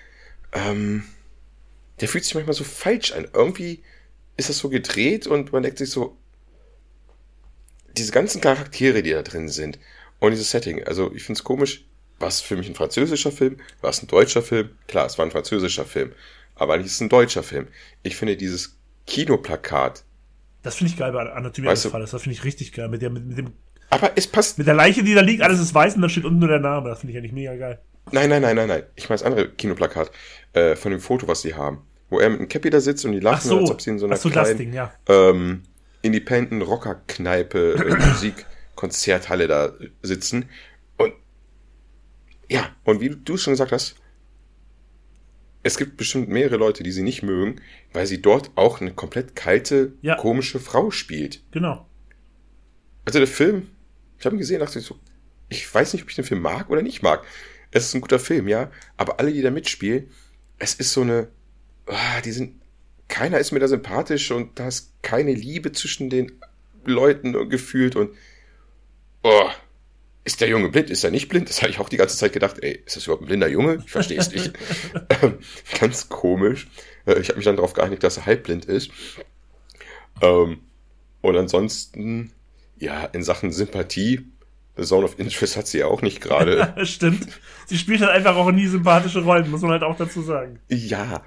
der fühlt sich manchmal so falsch an. Irgendwie ist das so gedreht und man denkt sich so, diese ganzen Charaktere, die da drin sind und dieses Setting, also ich finde es komisch, war es für mich ein französischer Film, war es ein deutscher Film? Klar, es war ein französischer Film, aber eigentlich ist es ein deutscher Film. Ich finde dieses Kinoplakat, das finde ich geil bei Anatomie eines Falles, das finde ich richtig geil, mit dem, aber es passt. Mit der Leiche, die da liegt, alles ist weiß und dann steht unten nur der Name, das finde ich eigentlich mega geil. Nein, ich meine das andere Kinoplakat, von dem Foto, was sie haben, wo er mit einem Cappy da sitzt und die lachen, als ob sie in so einer kleinen, Independent Rocker-Kneipe, Musik-Konzerthalle da sitzen. Und ja, und wie du schon gesagt hast, es gibt bestimmt mehrere Leute, die sie nicht mögen, weil sie dort auch eine komplett kalte, komische Frau spielt. Genau. Also der Film, ich habe ihn gesehen, dachte ich so, ich weiß nicht, ob ich den Film mag oder nicht mag. Es ist ein guter Film, ja, aber alle, die da mitspielen, es ist so eine, keiner ist mir da sympathisch und da ist keine Liebe zwischen den Leuten gefühlt und ist der Junge blind? Ist er nicht blind? Das habe ich auch die ganze Zeit gedacht, ist das überhaupt ein blinder Junge? Ich verstehe es nicht. Ganz komisch. Ich habe mich dann darauf geeinigt, dass er halbblind ist. Und ansonsten, ja, in Sachen Sympathie, The Zone of Interest hat sie ja auch nicht gerade. Stimmt. Sie spielt halt einfach auch nie sympathische Rollen, muss man halt auch dazu sagen. Ja,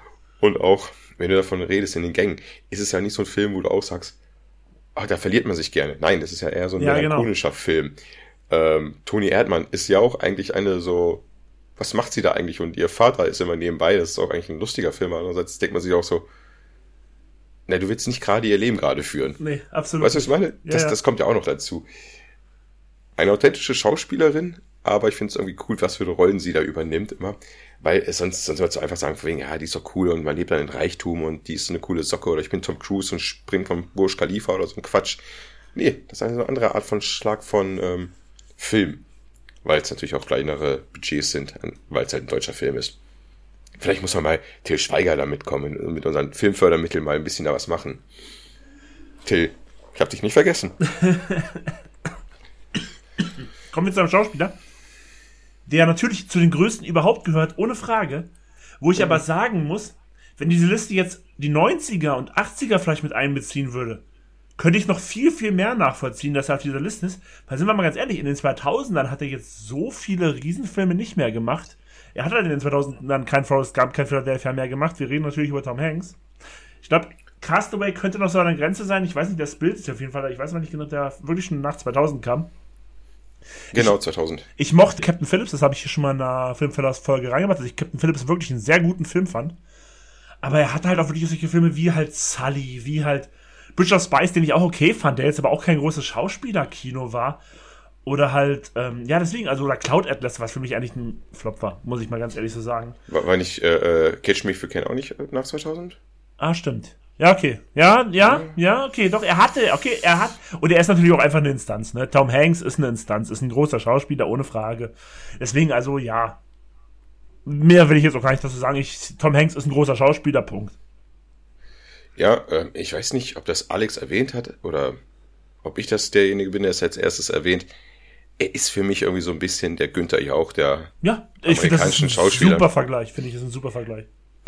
Und auch, wenn du davon redest in den Gängen, ist es ja nicht so ein Film, wo du auch sagst, da verliert man sich gerne. Nein, das ist ja eher so ein melancholischer Film. Toni Erdmann ist ja auch eigentlich eine so, was macht sie da eigentlich? Und ihr Vater ist immer nebenbei, das ist auch eigentlich ein lustiger Film. Andererseits denkt man sich auch so, na, du willst nicht gerade ihr Leben gerade führen. Nee, absolut. Weißt du, was ich meine? Das kommt ja auch noch dazu. Eine authentische Schauspielerin, aber ich finde es irgendwie cool, was für Rollen sie da übernimmt immer. Weil sonst würdest du einfach sagen, von wegen, ja, die ist doch cool und man lebt dann in Reichtum und die ist eine coole Socke oder ich bin Tom Cruise und spring vom Burj Khalifa oder so ein Quatsch. Nee, das ist eine andere Art von Schlag von Film. Weil es natürlich auch kleinere Budgets sind, weil es halt ein deutscher Film ist. Vielleicht muss man mal Till Schweiger da mitkommen und mit unseren Filmfördermitteln mal ein bisschen da was machen. Till, ich hab dich nicht vergessen. Kommen wir zu einem Schauspieler, der natürlich zu den größten überhaupt gehört, ohne Frage. Wo ich aber sagen muss, wenn diese Liste jetzt die 90er und 80er vielleicht mit einbeziehen würde, könnte ich noch viel, viel mehr nachvollziehen, dass er auf dieser Liste ist. Weil sind wir mal ganz ehrlich, in den 2000ern hat er jetzt so viele Riesenfilme nicht mehr gemacht. Er hat halt in den 2000ern kein Forrest Gump, kein Philadelphia mehr gemacht. Wir reden natürlich über Tom Hanks. Ich glaube, Castaway könnte noch so an der Grenze sein. Ich weiß nicht, das Bild ist auf jeden Fall, ich weiß noch nicht genau, der wirklich schon nach 2000 kam. Genau, 2000. Ich mochte Captain Phillips, das habe ich hier schon mal in einer Filmfellers-Folge reingemacht, dass ich Captain Phillips wirklich einen sehr guten Film fand. Aber er hat halt auch wirklich solche Filme wie halt Sully, wie halt Bridge of Spies, den ich auch okay fand, der jetzt aber auch kein großes Schauspielerkino war. Oder halt, deswegen, also, oder Cloud Atlas, was für mich eigentlich ein Flop war, muss ich mal ganz ehrlich so sagen. War nicht Catch Me If You Can auch nicht nach 2000? Ah, stimmt. Ja, okay. Ja, okay, doch, und er ist natürlich auch einfach eine Instanz, ne? Tom Hanks ist eine Instanz, ist ein großer Schauspieler, ohne Frage. Deswegen, also, ja. Mehr will ich jetzt auch gar nicht dazu sagen. Tom Hanks ist ein großer Schauspieler, Punkt. Ja, ich weiß nicht, ob das Alex erwähnt hat, oder ob ich das derjenige bin, der es als erstes erwähnt. Er ist für mich irgendwie so ein bisschen der Günther Jauch, der ich finde, das ist ein Schauspieler. Super Vergleich, finde ich, ist ein super Vergleich.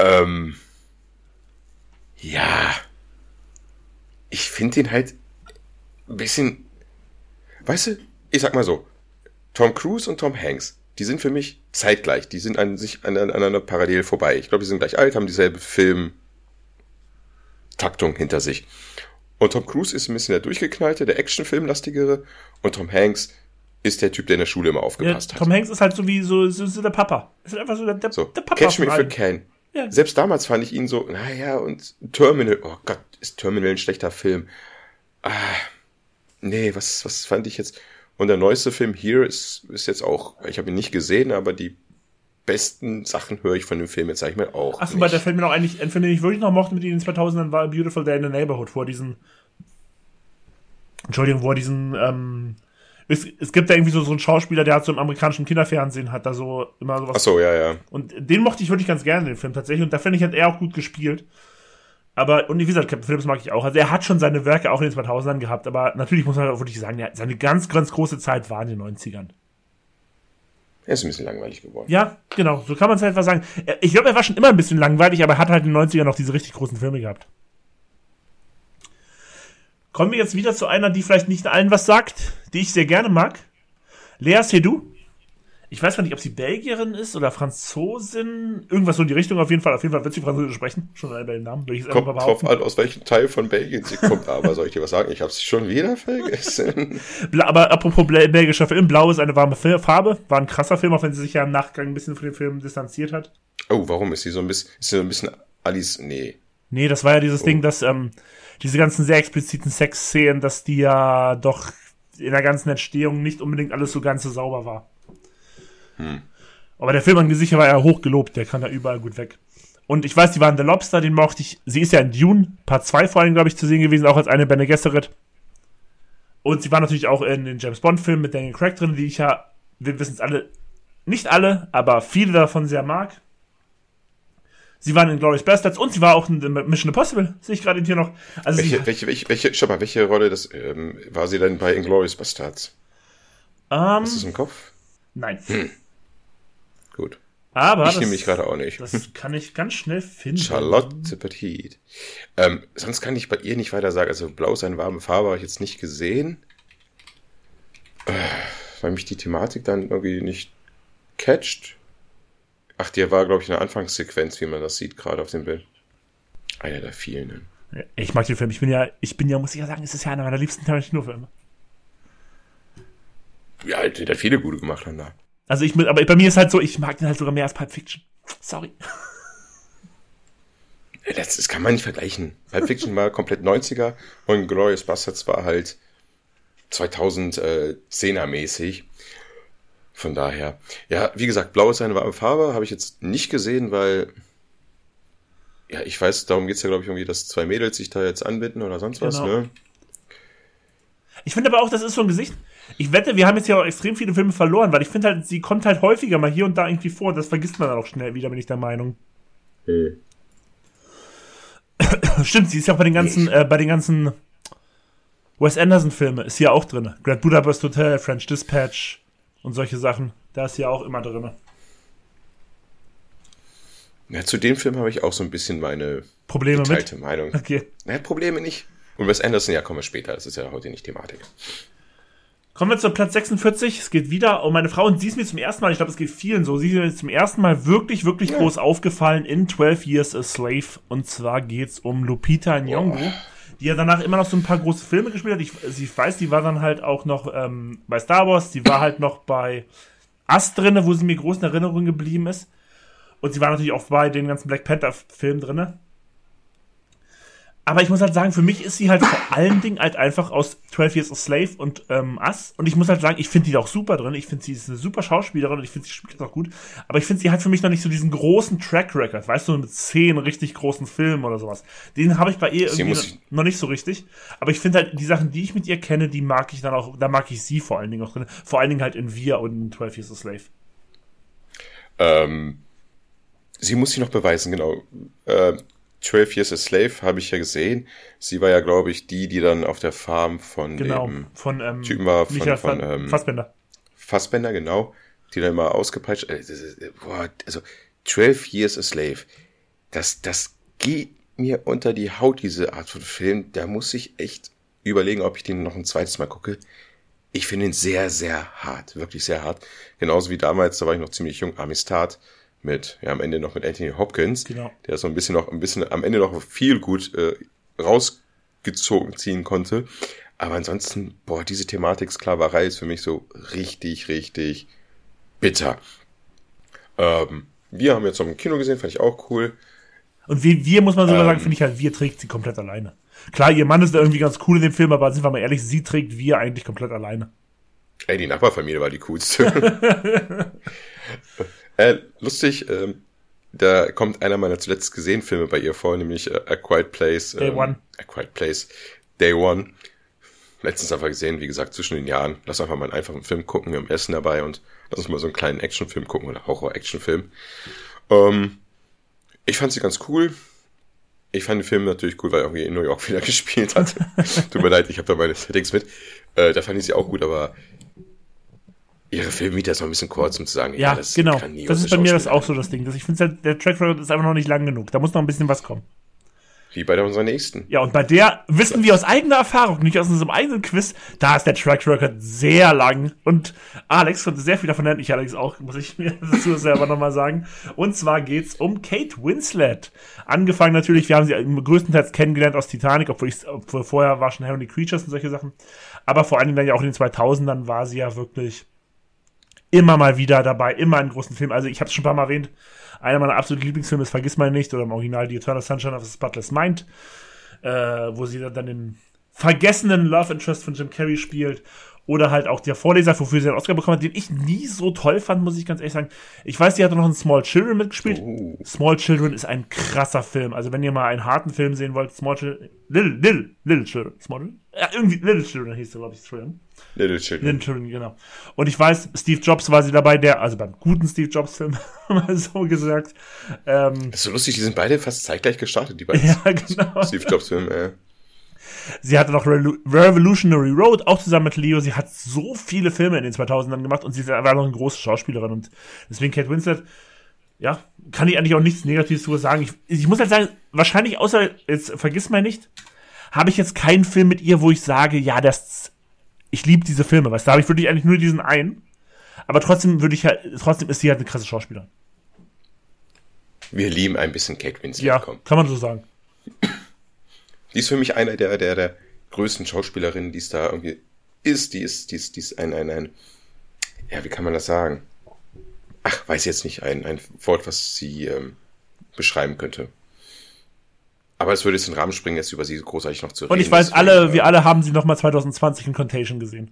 Ja, ich finde ihn halt ein bisschen, weißt du, ich sag mal so, Tom Cruise und Tom Hanks, die sind für mich zeitgleich, die sind an sich aneinander parallel vorbei. Ich glaube, die sind gleich alt, haben dieselbe Filmtaktung hinter sich. Und Tom Cruise ist ein bisschen der durchgeknallte, der Actionfilmlastigere und Tom Hanks ist der Typ, der in der Schule immer aufgepasst hat. Tom Hanks ist halt so wie so der Papa. Ist halt einfach so der Papa. Catch Me If You Can. Ja. Selbst damals fand ich ihn so, naja, und Terminal, oh Gott, ist Terminal ein schlechter Film. Nee, was fand ich jetzt? Und der neueste Film Here ist jetzt auch, ich habe ihn nicht gesehen, aber die besten Sachen höre ich von dem Film jetzt, sag ich mal, auch. Achso, weil der Film mir noch eigentlich, ein Film, den ich wirklich noch mochte mit ihm in den 2000ern, war A Beautiful Day in the Neighborhood, es gibt da irgendwie so einen Schauspieler, der hat so im amerikanischen Kinderfernsehen, hat da so immer sowas. Achso, ja. Und den mochte ich wirklich ganz gerne, den Film tatsächlich. Und da finde ich, hat er auch gut gespielt. Aber, und wie gesagt, Captain Phillips mag ich auch. Also er hat schon seine Werke auch in den 2000ern gehabt. Aber natürlich muss man auch wirklich sagen, seine ganz, ganz große Zeit war in den 90ern. Er ist ein bisschen langweilig geworden. Ja, genau, so kann man es halt sagen. Ich glaube, er war schon immer ein bisschen langweilig, aber er hat halt in den 90ern noch diese richtig großen Filme gehabt. Kommen wir jetzt wieder zu einer, die vielleicht nicht allen was sagt, die ich sehr gerne mag. Lea Seydoux. Ich weiß gar nicht, ob sie Belgierin ist oder Franzosin. Irgendwas so in die Richtung auf jeden Fall. Auf jeden Fall wird sie Französisch sprechen. Schon bei den Namen. Kommt drauf an, aus welchem Teil von Belgien sie kommt. Aber soll ich dir was sagen? Ich habe sie schon wieder vergessen. Aber apropos belgischer Film. Blau ist eine warme Farbe. War ein krasser Film, auch wenn sie sich ja im Nachgang ein bisschen von dem Film distanziert hat. Oh, warum? Ist sie so ein bisschen Alice? Nee, das war ja dieses Ding, dass diese ganzen sehr expliziten Sexszenen, dass die ja doch in der ganzen Entstehung nicht unbedingt alles so ganz so sauber war. Aber der Film an sich war ja hochgelobt, der kann da überall gut weg. Und ich weiß, die war in The Lobster, den mochte ich. Sie ist ja in Dune, Part 2 vor allem, glaube ich, zu sehen gewesen, auch als eine Bene Gesserit. Und sie war natürlich auch in den James Bond-Filmen mit Daniel Craig drin, die ich ja, wir wissen es alle, nicht alle, aber viele davon sehr mag. Sie waren in Inglourious Basterds und sie war auch in Mission Impossible, sehe ich gerade hier noch. Also welche Rolle war sie denn bei Inglourious Basterds? Hast du es im Kopf? Nein. Gut. Aber ich nehme mich gerade auch nicht. Das kann ich ganz schnell finden. Charlotte Petit. Sonst kann ich bei ihr nicht weiter sagen. Also Blau ist eine warme Farbe, habe ich jetzt nicht gesehen. Weil mich die Thematik dann irgendwie nicht catcht. Ach, der war, glaube ich, in der Anfangssequenz, wie man das sieht, gerade auf dem Bild. Einer der vielen. Ne? Ich mag den Film. Ich bin ja, muss ich ja sagen, es ist ja einer meiner liebsten Tarantino-Filme. Ja, der hat viele gute gemacht dann da. Also aber bei mir ist halt so, ich mag den halt sogar mehr als Pulp Fiction. Sorry. Das kann man nicht vergleichen. Pulp Fiction war komplett 90er und Glorious Bastards war halt 2010er mäßig. Von daher. Ja, wie gesagt, Blau ist eine warme Farbe, habe ich jetzt nicht gesehen, weil ja, ich weiß, darum geht's ja, glaube ich, irgendwie, dass zwei Mädels sich da jetzt anbinden oder sonst was, ne? Ich finde aber auch, das ist so ein Gesicht. Ich wette, wir haben jetzt ja auch extrem viele Filme verloren, weil ich finde halt, sie kommt halt häufiger mal hier und da irgendwie vor. Das vergisst man dann auch schnell wieder, bin ich der Meinung. Stimmt, sie ist ja auch bei den ganzen Wes Anderson-Filme ist sie ja auch drin. Grand Budapest Hotel, French Dispatch und solche Sachen. Da ist sie ja auch immer drin. Ja, zu dem Film habe ich auch so ein bisschen meine Probleme geteilte Meinung. Okay. Naja, Probleme nicht. Und Wes Anderson, ja, kommen wir später. Das ist ja heute nicht Thematik. Kommen wir zu Platz 46. Es geht wieder um meine Frau und sie ist mir zum ersten Mal, ich glaube, es geht vielen so, sie ist mir zum ersten Mal wirklich, wirklich groß aufgefallen in 12 Years a Slave. Und zwar geht's um Lupita Nyong'o, die ja danach immer noch so ein paar große Filme gespielt hat. Ich weiß, die war dann halt auch noch bei Star Wars, die war halt noch bei Us drinne, wo sie mir groß in Erinnerung geblieben ist. Und sie war natürlich auch bei den ganzen Black Panther-Filmen drinne. Aber ich muss halt sagen, für mich ist sie halt vor allen Dingen halt einfach aus 12 Years a Slave und Us. Und ich muss halt sagen, ich finde die da auch super drin. Ich finde, sie ist eine super Schauspielerin und ich finde, sie spielt das auch gut. Aber ich finde, sie hat für mich noch nicht so diesen großen Track-Record. Weißt du, mit 10 richtig großen Filmen oder sowas. Den habe ich bei ihr irgendwie noch nicht so richtig. Aber ich finde halt, die Sachen, die ich mit ihr kenne, die mag ich dann auch, da mag ich sie vor allen Dingen auch drin. Vor allen Dingen halt in Wir und in 12 Years a Slave. Sie muss sich noch beweisen, genau. 12 Years a Slave habe ich ja gesehen. Sie war ja, glaube ich, die dann auf der Farm von dem Typen war, von Fassbender. Fassbender, genau. Die dann immer ausgepeitscht. Also 12 Years a Slave. Das geht mir unter die Haut, diese Art von Film. Da muss ich echt überlegen, ob ich den noch ein zweites Mal gucke. Ich finde ihn sehr, sehr hart. Wirklich sehr hart. Genauso wie damals, da war ich noch ziemlich jung, Amistad. Am Ende noch mit Anthony Hopkins, genau. Der so ein bisschen am Ende noch viel gut rausgezogen ziehen konnte. Aber ansonsten, diese Thematik Sklaverei ist für mich so richtig, richtig bitter. Wir haben jetzt noch im Kino gesehen, fand ich auch cool. Und wir muss man sogar sagen, finde ich halt, wir trägt sie komplett alleine. Klar, ihr Mann ist da irgendwie ganz cool in dem Film, aber sind wir mal ehrlich, sie trägt wir eigentlich komplett alleine. Ey, die Nachbarfamilie war die coolste. Lustig, da kommt einer meiner zuletzt gesehenen Filme bei ihr vor, nämlich A Quiet Place. Day One. A Quiet Place, Day One. Letztens einfach gesehen, wie gesagt, zwischen den Jahren. Lass einfach mal einen einfachen Film gucken, wir haben Essen dabei und lass uns mal so einen kleinen Actionfilm gucken oder Horror-Actionfilm. Ich fand sie ganz cool. Ich fand den Film natürlich cool, weil er irgendwie in New York wieder gespielt hat. Tut mir leid, ich habe da meine Settings mit. Da fand ich sie auch gut, aber ihre Filmmeter ist noch ein bisschen kurz, um zu sagen, ja, das genau. Das ist bei mir das auch so das Ding. Ich finde halt, der Track Record ist einfach noch nicht lang genug. Da muss noch ein bisschen was kommen. Wie bei unserer nächsten. Ja, und bei der wissen wir aus eigener Erfahrung, nicht aus unserem eigenen Quiz, da ist der Track Record sehr lang. Und Alex konnte sehr viel davon lernen. Ich allerdings auch, muss ich mir dazu selber nochmal sagen. Und zwar geht's um Kate Winslet. Angefangen natürlich, wir haben sie größtenteils kennengelernt aus Titanic, obwohl vorher war schon Heavenly Creatures und solche Sachen. Aber vor allen Dingen dann ja auch in den 2000ern war sie ja wirklich immer mal wieder dabei, immer in großen Filmen. Also ich habe es schon ein paar Mal erwähnt, einer meiner absoluten Lieblingsfilme ist Vergiss mal nicht oder im Original The Eternal Sunshine of the Spotless Mind, wo sie dann den vergessenen Love Interest von Jim Carrey spielt. Oder halt auch der Vorleser, wofür sie einen Oscar bekommen hat, den ich nie so toll fand, muss ich ganz ehrlich sagen. Ich weiß, die hat noch in Small Children mitgespielt. Small Children ist ein krasser Film. Also wenn ihr mal einen harten Film sehen wollt, Small Children, Little Children, Small Children? Ja, irgendwie Little Children hieß der, glaube ich, Film. Little Children, genau. Und ich weiß, Steve Jobs war sie dabei, also beim guten Steve Jobs-Film, mal so gesagt. Das ist so lustig, die sind beide fast zeitgleich gestartet, die beiden genau. Steve Jobs-Film, Sie hatte noch Revolutionary Road, auch zusammen mit Leo. Sie hat so viele Filme in den 2000ern gemacht und sie war noch eine große Schauspielerin. Und deswegen Kate Winslet, ja, kann ich eigentlich auch nichts Negatives zu sagen. Ich muss halt sagen, wahrscheinlich außer, jetzt vergiss mal nicht, habe ich jetzt keinen Film mit ihr, wo ich sage, ja, ich liebe diese Filme. Weißt du, da habe ich wirklich eigentlich nur diesen einen. Aber trotzdem ist sie halt eine krasse Schauspielerin. Wir lieben ein bisschen Kate Winslet. Ja, kann man so sagen. Die ist für mich einer der größten Schauspielerinnen, die es da irgendwie ist. Die ist ein, ja, wie kann man das sagen? Ach, weiß jetzt nicht, ein Wort, was sie beschreiben könnte. Aber es würde jetzt den Rahmen springen, jetzt über sie großartig noch zu reden. Und ich weiß, wir alle haben sie nochmal 2020 in Contagion gesehen.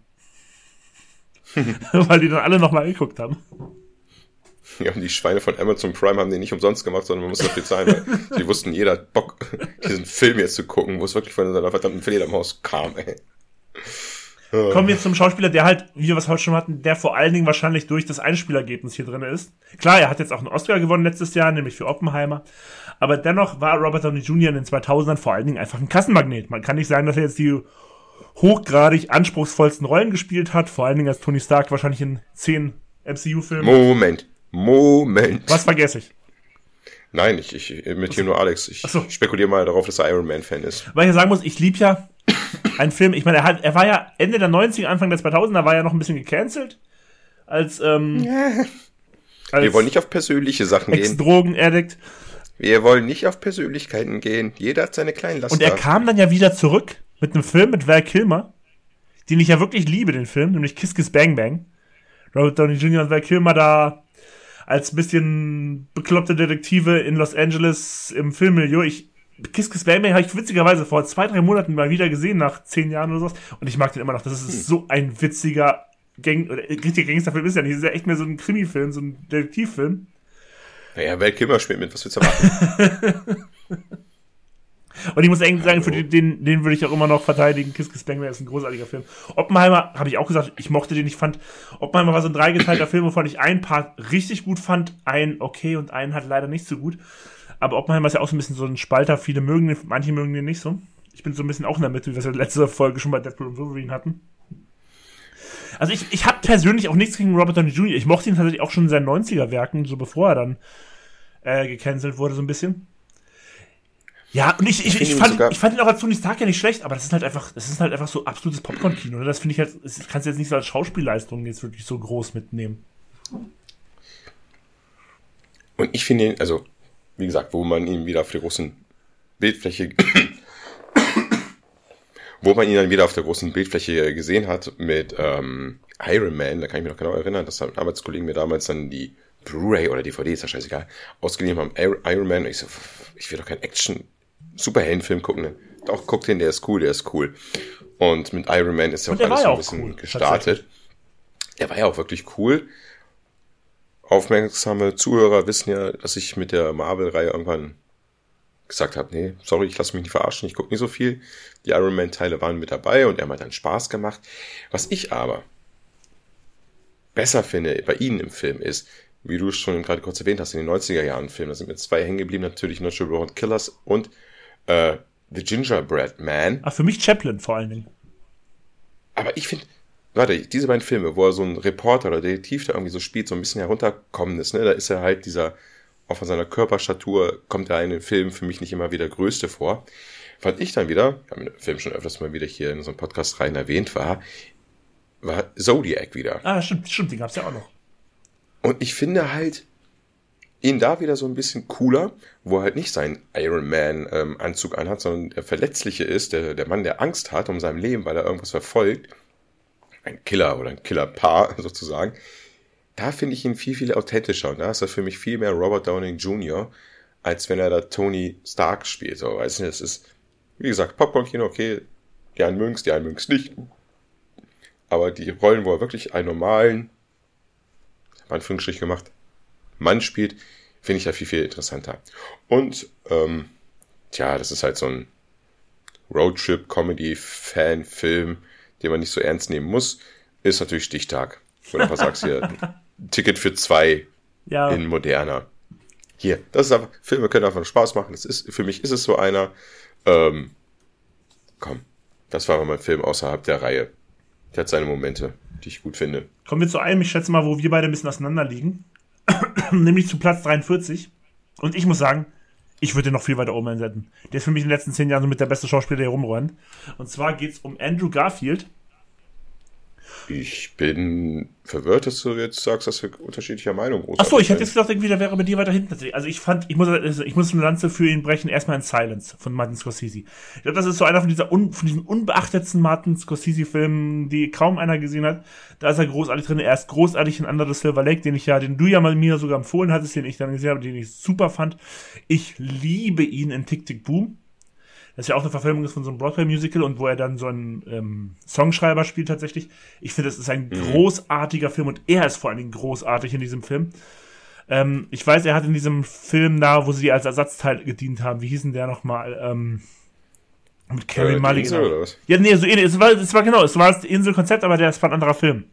Weil die dann alle nochmal geguckt haben. Ja, und die Schweine von Amazon Prime haben den nicht umsonst gemacht, sondern man muss dafür zahlen, weil die wussten, jeder hat Bock, diesen Film jetzt zu gucken, wo es wirklich von seiner verdammten Fledermaus kam, ey. Kommen wir jetzt zum Schauspieler, der halt, wie wir was heute schon hatten, der vor allen Dingen wahrscheinlich durch das Einspielergebnis hier drin ist. Klar, er hat jetzt auch einen Oscar gewonnen letztes Jahr, nämlich für Oppenheimer. Aber dennoch war Robert Downey Jr. in den 2000ern vor allen Dingen einfach ein Kassenmagnet. Man kann nicht sagen, dass er jetzt die hochgradig anspruchsvollsten Rollen gespielt hat, vor allen Dingen als Tony Stark wahrscheinlich in 10 MCU-Filmen. Moment. Was vergesse ich? Nein, ich imitiere nur Alex. Ich spekuliere mal darauf, dass er Iron Man-Fan ist. Weil ich ja sagen muss, ich liebe ja einen Film, ich meine, er war ja Ende der 90er, Anfang der 2000er, war ja noch ein bisschen gecancelt. Als wir wollen nicht auf persönliche Sachen gehen. Ex-Drogen-Addict. Wir wollen nicht auf Persönlichkeiten gehen. Jeder hat seine kleinen Laster. Und er kam dann ja wieder zurück mit einem Film mit Val Kilmer, den ich ja wirklich liebe, den Film, nämlich Kiss Kiss Bang Bang. Robert Downey Jr. und Val Kilmer da als bisschen bekloppte Detektive in Los Angeles im Filmmilieu. Kiss Kiss Bang Bang habe ich witzigerweise vor 2-3 Monaten mal wieder gesehen, nach 10 Jahren oder sowas. Und ich mag den immer noch. Das ist so ein witziger richtiger Gangsterfilm ist ja nicht. Das ist ja echt mehr so ein Krimi-Film, so ein Detektivfilm. Naja, Val Kilmer spielt mit, was willst du erwarten? Und ich muss eigentlich sagen, für den würde ich auch immer noch verteidigen. Kiss Kiss Bang Bang ist ein großartiger Film. Oppenheimer, habe ich auch gesagt, ich mochte den. Ich fand, Oppenheimer war so ein dreigeteilter Film, wovon ich einen Part richtig gut fand, einen okay und einen halt leider nicht so gut. Aber Oppenheimer ist ja auch so ein bisschen so ein Spalter. Viele mögen den, manche mögen den nicht so. Ich bin so ein bisschen auch in der Mitte, wie wir es in der letzten Folge schon bei Deadpool und Wolverine hatten. Also ich habe persönlich auch nichts gegen Robert Downey Jr. Ich mochte ihn tatsächlich auch schon in seinen 90er-Werken, so bevor er dann gecancelt wurde, so ein bisschen. Ja, und ich fand ihn auch als Tony Stark ja nicht schlecht, aber das ist halt einfach so absolutes Popcorn-Kino. Ne? Das finde ich halt, das kannst du jetzt nicht so als Schauspielleistung jetzt wirklich so groß mitnehmen. Und ich finde ihn, also, wie gesagt, wo man ihn wieder auf der großen Bildfläche gesehen hat mit Iron Man, da kann ich mich noch genau erinnern, dass ein Arbeitskollegen mir damals dann die Blu-ray oder DVD, ist ja scheißegal, ausgeliehen haben, Iron Man, und ich so, ich will doch keinen Action-Superheldenfilm gucken, ne? Doch, guck den, der ist cool. Und mit Iron Man ist ja auch alles so ein bisschen cool, gestartet. Der war ja auch wirklich cool. Aufmerksame Zuhörer wissen ja, dass ich mit der Marvel-Reihe irgendwann gesagt habe, nee, sorry, ich lasse mich nicht verarschen, ich gucke nicht so viel. Die Iron Man-Teile waren mit dabei und er hat dann Spaß gemacht. Was ich aber besser finde bei ihnen im Film ist, wie du es schon gerade kurz erwähnt hast, in den 90er Jahren Film, da sind mir 2 hängen geblieben, natürlich Natural Born Killers und The Gingerbread Man. Ach, für mich Chaplin vor allen Dingen. Aber ich finde, diese beiden Filme, wo er so ein Reporter oder Detektiv da irgendwie so spielt, so ein bisschen herunterkommendes, ne, da ist er halt auch von seiner Körperstatur kommt er in den Filmen für mich nicht immer wieder Größte vor. Fand ich dann wieder, ich habe den Film schon öfters mal wieder hier in so einem Podcast rein erwähnt, war Zodiac wieder. Ah, stimmt, den gab's ja auch noch. Und ich finde halt ihn da wieder so ein bisschen cooler, wo er halt nicht seinen Iron Man Anzug anhat, sondern der Verletzliche ist, der Mann, der Angst hat um sein Leben, weil er irgendwas verfolgt. Ein Killer oder ein Killerpaar sozusagen. Da finde ich ihn viel, viel authentischer. Und da ist er für mich viel mehr Robert Downey Jr., als wenn er da Tony Stark spielt. So, weißt du, es ist, wie gesagt, Popcorn-Kino, okay, die einen mögen es nicht. Aber die Rollen, wo er wirklich einen normalen, Anführungsstrich gemacht, Mann spielt, finde ich ja viel, viel interessanter. Und, das ist halt so ein Roadtrip-Comedy-Fan-Film, den man nicht so ernst nehmen muss, ist natürlich Stichtag. Wo du einfach sagst, hier, Ticket für 2 in moderner. Hier, das ist einfach, Filme können einfach Spaß machen. Für mich ist es so einer, das war mein Film außerhalb der Reihe. Der hat seine Momente, die ich gut finde. Kommen wir zu einem, ich schätze mal, wo wir beide ein bisschen auseinander liegen. Nämlich zu Platz 43. Und ich muss sagen, ich würde den noch viel weiter oben einsetzen. Der ist für mich in den letzten 10 Jahren so mit der beste Schauspieler, der hier rumrennt. Und zwar geht's um Andrew Garfield. Ich bin verwirrt, dass du jetzt sagst, dass wir unterschiedlicher Meinung sind. Achso, ich hätte jetzt gedacht, irgendwie, der wäre bei dir weiter hinten. Also ich muss eine Lanze für ihn brechen, erstmal in Silence von Martin Scorsese. Ich glaube, das ist so einer von diesen unbeachtetsten Martin Scorsese-Filmen, die kaum einer gesehen hat. Da ist er großartig drin. Er ist großartig in Under the Silver Lake, den du ja mal mir sogar empfohlen hattest, den ich dann gesehen habe, den ich super fand. Ich liebe ihn in Tick, Tick, Boom. Das ist ja auch eine Verfilmung von so einem Broadway-Musical und wo er dann so einen Songschreiber spielt tatsächlich. Ich finde, das ist ein großartiger Film und er ist vor allen Dingen großartig in diesem Film. Ich weiß, er hat in diesem Film da, wo sie als Ersatzteil gedient haben, wie hießen der nochmal? Mit Carey Mulligan. Insel oder was? Ja, nee, so ähnlich. Es war das Inselkonzept, aber das war ein anderer Film.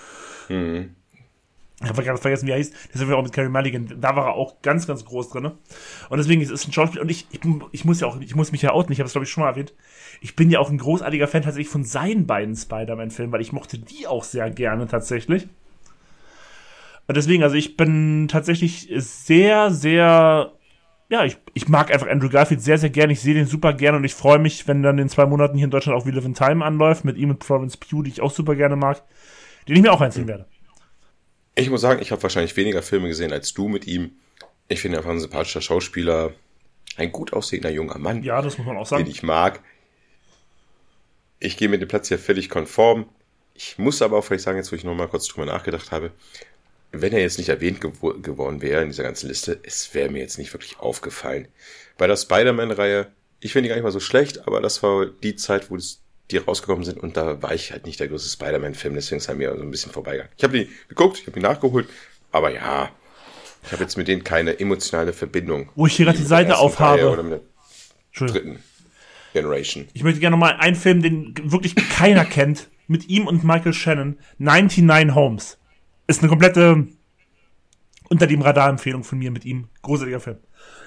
Ich habe gerade vergessen, wie er hieß. Das ist auch mit Carey Mulligan. Da war er auch ganz, ganz groß drin. Und deswegen ist es ein Schauspiel. Und ich muss mich ja outen. Ich habe es, glaube ich, schon mal erwähnt. Ich bin ja auch ein großartiger Fan tatsächlich von seinen beiden Spider-Man-Filmen, weil ich mochte die auch sehr gerne tatsächlich. Und deswegen, also ich bin tatsächlich sehr, sehr, ja, ich mag einfach Andrew Garfield sehr, sehr gerne. Ich sehe den super gerne und ich freue mich, wenn dann in 2 Monaten hier in Deutschland auch We Live in Time anläuft, mit ihm und Florence Pugh, die ich auch super gerne mag, den ich mir auch einziehen werde. Ich muss sagen, ich habe wahrscheinlich weniger Filme gesehen als du mit ihm. Ich finde einfach ein sympathischer Schauspieler, ein gut aussehender junger Mann. Ja, das muss man auch sagen. Den ich mag. Ich gehe mit dem Platz hier völlig konform. Ich muss aber auch vielleicht sagen, jetzt wo ich nochmal kurz drüber nachgedacht habe, wenn er jetzt nicht erwähnt geworden wäre in dieser ganzen Liste, es wäre mir jetzt nicht wirklich aufgefallen. Bei der Spider-Man-Reihe, ich finde die gar nicht mal so schlecht, aber das war die Zeit, wo die rausgekommen sind und da war ich halt nicht der größte Spider-Man-Film, deswegen ist er mir so ein bisschen vorbeigegangen. Ich habe die geguckt, ich habe die nachgeholt, aber ja, ich habe jetzt mit denen keine emotionale Verbindung. Wo ich hier gerade die Seite aufhabe. Oder mit der dritten Generation. Ich möchte gerne nochmal einen Film, den wirklich keiner kennt, mit ihm und Michael Shannon, 99 Homes. Ist eine komplette unter dem Radar-Empfehlung von mir mit ihm. Großartiger Film.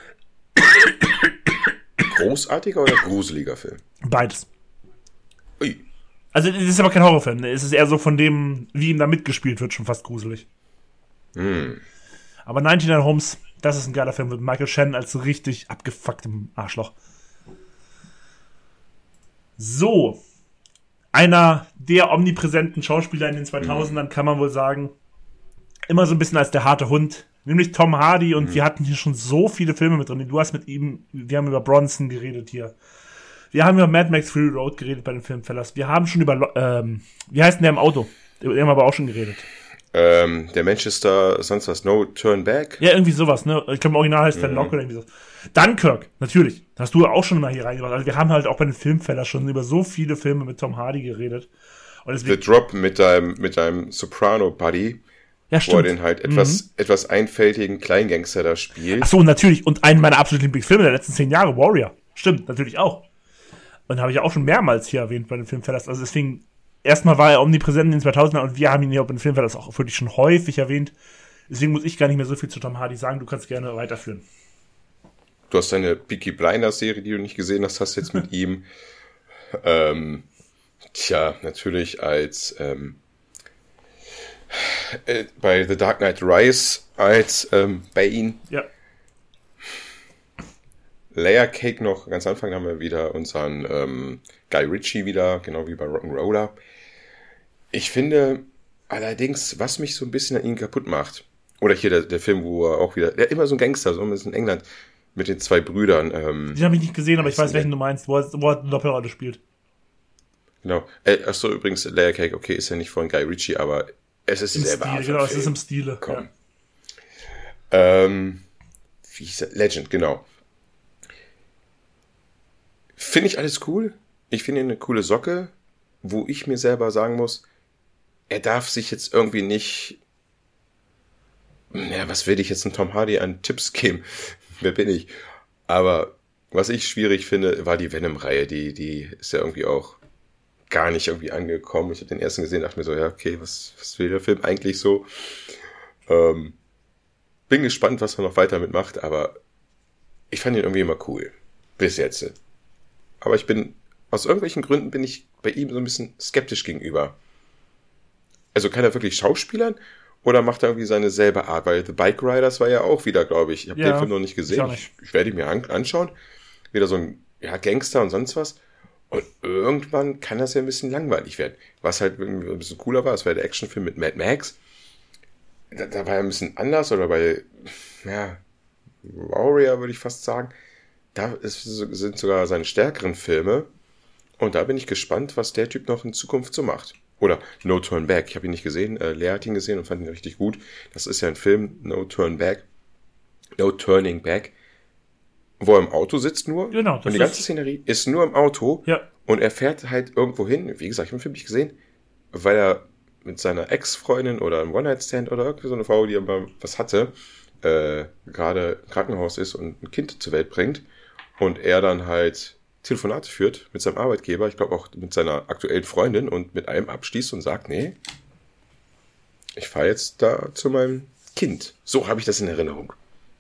Großartiger oder gruseliger Film? Beides. Ui. Also, es ist aber kein Horrorfilm. Ne? Es ist eher so von dem, wie ihm da mitgespielt wird, schon fast gruselig. Aber 99 Homes, das ist ein geiler Film mit Michael Shannon als richtig abgefucktem Arschloch. So. Einer der omnipräsenten Schauspieler in den 2000ern, kann man wohl sagen. Immer so ein bisschen als der harte Hund. Nämlich Tom Hardy. Und wir hatten hier schon so viele Filme mit drin. Du hast mit ihm, wir haben über Bronson geredet hier. Wir haben über Mad Max Fury Road geredet bei den Filmfellers. Wir haben schon über, wie heißt denn der im Auto? Über den haben wir aber auch schon geredet. Der Manchester, sonst was, No Turn Back? Ja, irgendwie sowas, ne? Ich glaube, im Original heißt der Lock oder irgendwie so. Dunkirk, natürlich. Das hast du auch schon mal hier reingebracht. Also wir haben halt auch bei den Filmfellers schon über so viele Filme mit Tom Hardy geredet. Und The Drop mit deinem Soprano-Buddy. Ja, stimmt. Wo er den halt etwas einfältigen Kleingangster da spielt. Ach so, natürlich. Und einen meiner absoluten Lieblingsfilme der letzten 10 Jahre, Warrior. Stimmt, natürlich auch. Und habe ich auch schon mehrmals hier erwähnt bei den Filmfellers. Also deswegen, erstmal war er omnipräsent in den 2000ern und wir haben ihn hier bei den Filmfellers auch wirklich schon häufig erwähnt. Deswegen muss ich gar nicht mehr so viel zu Tom Hardy sagen. Du kannst gerne weiterführen. Du hast deine Peaky Blinders Serie, die du nicht gesehen hast, hast jetzt mit ihm. Natürlich als bei The Dark Knight Rise als Bane. Ja. Layer Cake noch, ganz am Anfang haben wir wieder unseren Guy Ritchie wieder, genau wie bei Rock'n'Roller. Ich finde allerdings, was mich so ein bisschen an ihn kaputt macht, oder hier der Film, wo er auch wieder, der immer so ein Gangster, so ein bisschen in England, mit den 2 Brüdern. Den habe ich nicht gesehen, aber ich weiß, welchen du meinst, wo er eine Doppelrolle spielt. Genau. Achso, übrigens, Layer Cake, okay, ist ja nicht von Guy Ritchie, aber es ist dieselbe Art. Genau, es ist im Stile. Komm. Ja. Wie hieß der? Legend, genau. Finde ich alles cool. Ich finde ihn eine coole Socke, wo ich mir selber sagen muss, er darf sich jetzt irgendwie nicht, was will ich jetzt einem Tom Hardy an Tipps geben? Wer bin ich? Aber was ich schwierig finde, war die Venom-Reihe. Die ist ja irgendwie auch gar nicht irgendwie angekommen. Ich habe den ersten gesehen, dachte mir so, ja, okay, was will der Film eigentlich so? Bin gespannt, was er noch weiter mitmacht, aber ich fand ihn irgendwie immer cool. Bis jetzt. Aber aus irgendwelchen Gründen bin ich bei ihm so ein bisschen skeptisch gegenüber. Also kann er wirklich schauspielern oder macht er irgendwie seine selbe Art? Weil The Bike Riders war ja auch wieder, glaube ich. Ich habe den Film noch nicht gesehen. Ich werde ihn mir anschauen. Wieder so ein Gangster und sonst was. Und irgendwann kann das ja ein bisschen langweilig werden. Was halt irgendwie ein bisschen cooler war, das war der Actionfilm mit Mad Max. Da war er ein bisschen anders, oder bei, ja, Warrior würde ich fast sagen. Sind sogar seine stärkeren Filme. Und da bin ich gespannt, was der Typ noch in Zukunft so macht. Oder No Turn Back. Ich habe ihn nicht gesehen. Lea hat ihn gesehen und fand ihn richtig gut. Das ist ja ein Film, No Turning Back, wo er im Auto sitzt nur. Genau. Und die ganze Szenerie ist nur im Auto. Ja. Und er fährt halt irgendwo hin. Wie gesagt, ich habe den Film nicht gesehen, weil er mit seiner Ex-Freundin oder einem One-Night-Stand oder irgendwie so eine Frau, die aber was hatte, gerade im Krankenhaus ist und ein Kind zur Welt bringt. Und er dann halt Telefonate führt mit seinem Arbeitgeber, ich glaube auch mit seiner aktuellen Freundin und mit einem abschließt und sagt, nee, ich fahre jetzt da zu meinem Kind. So habe ich das in Erinnerung.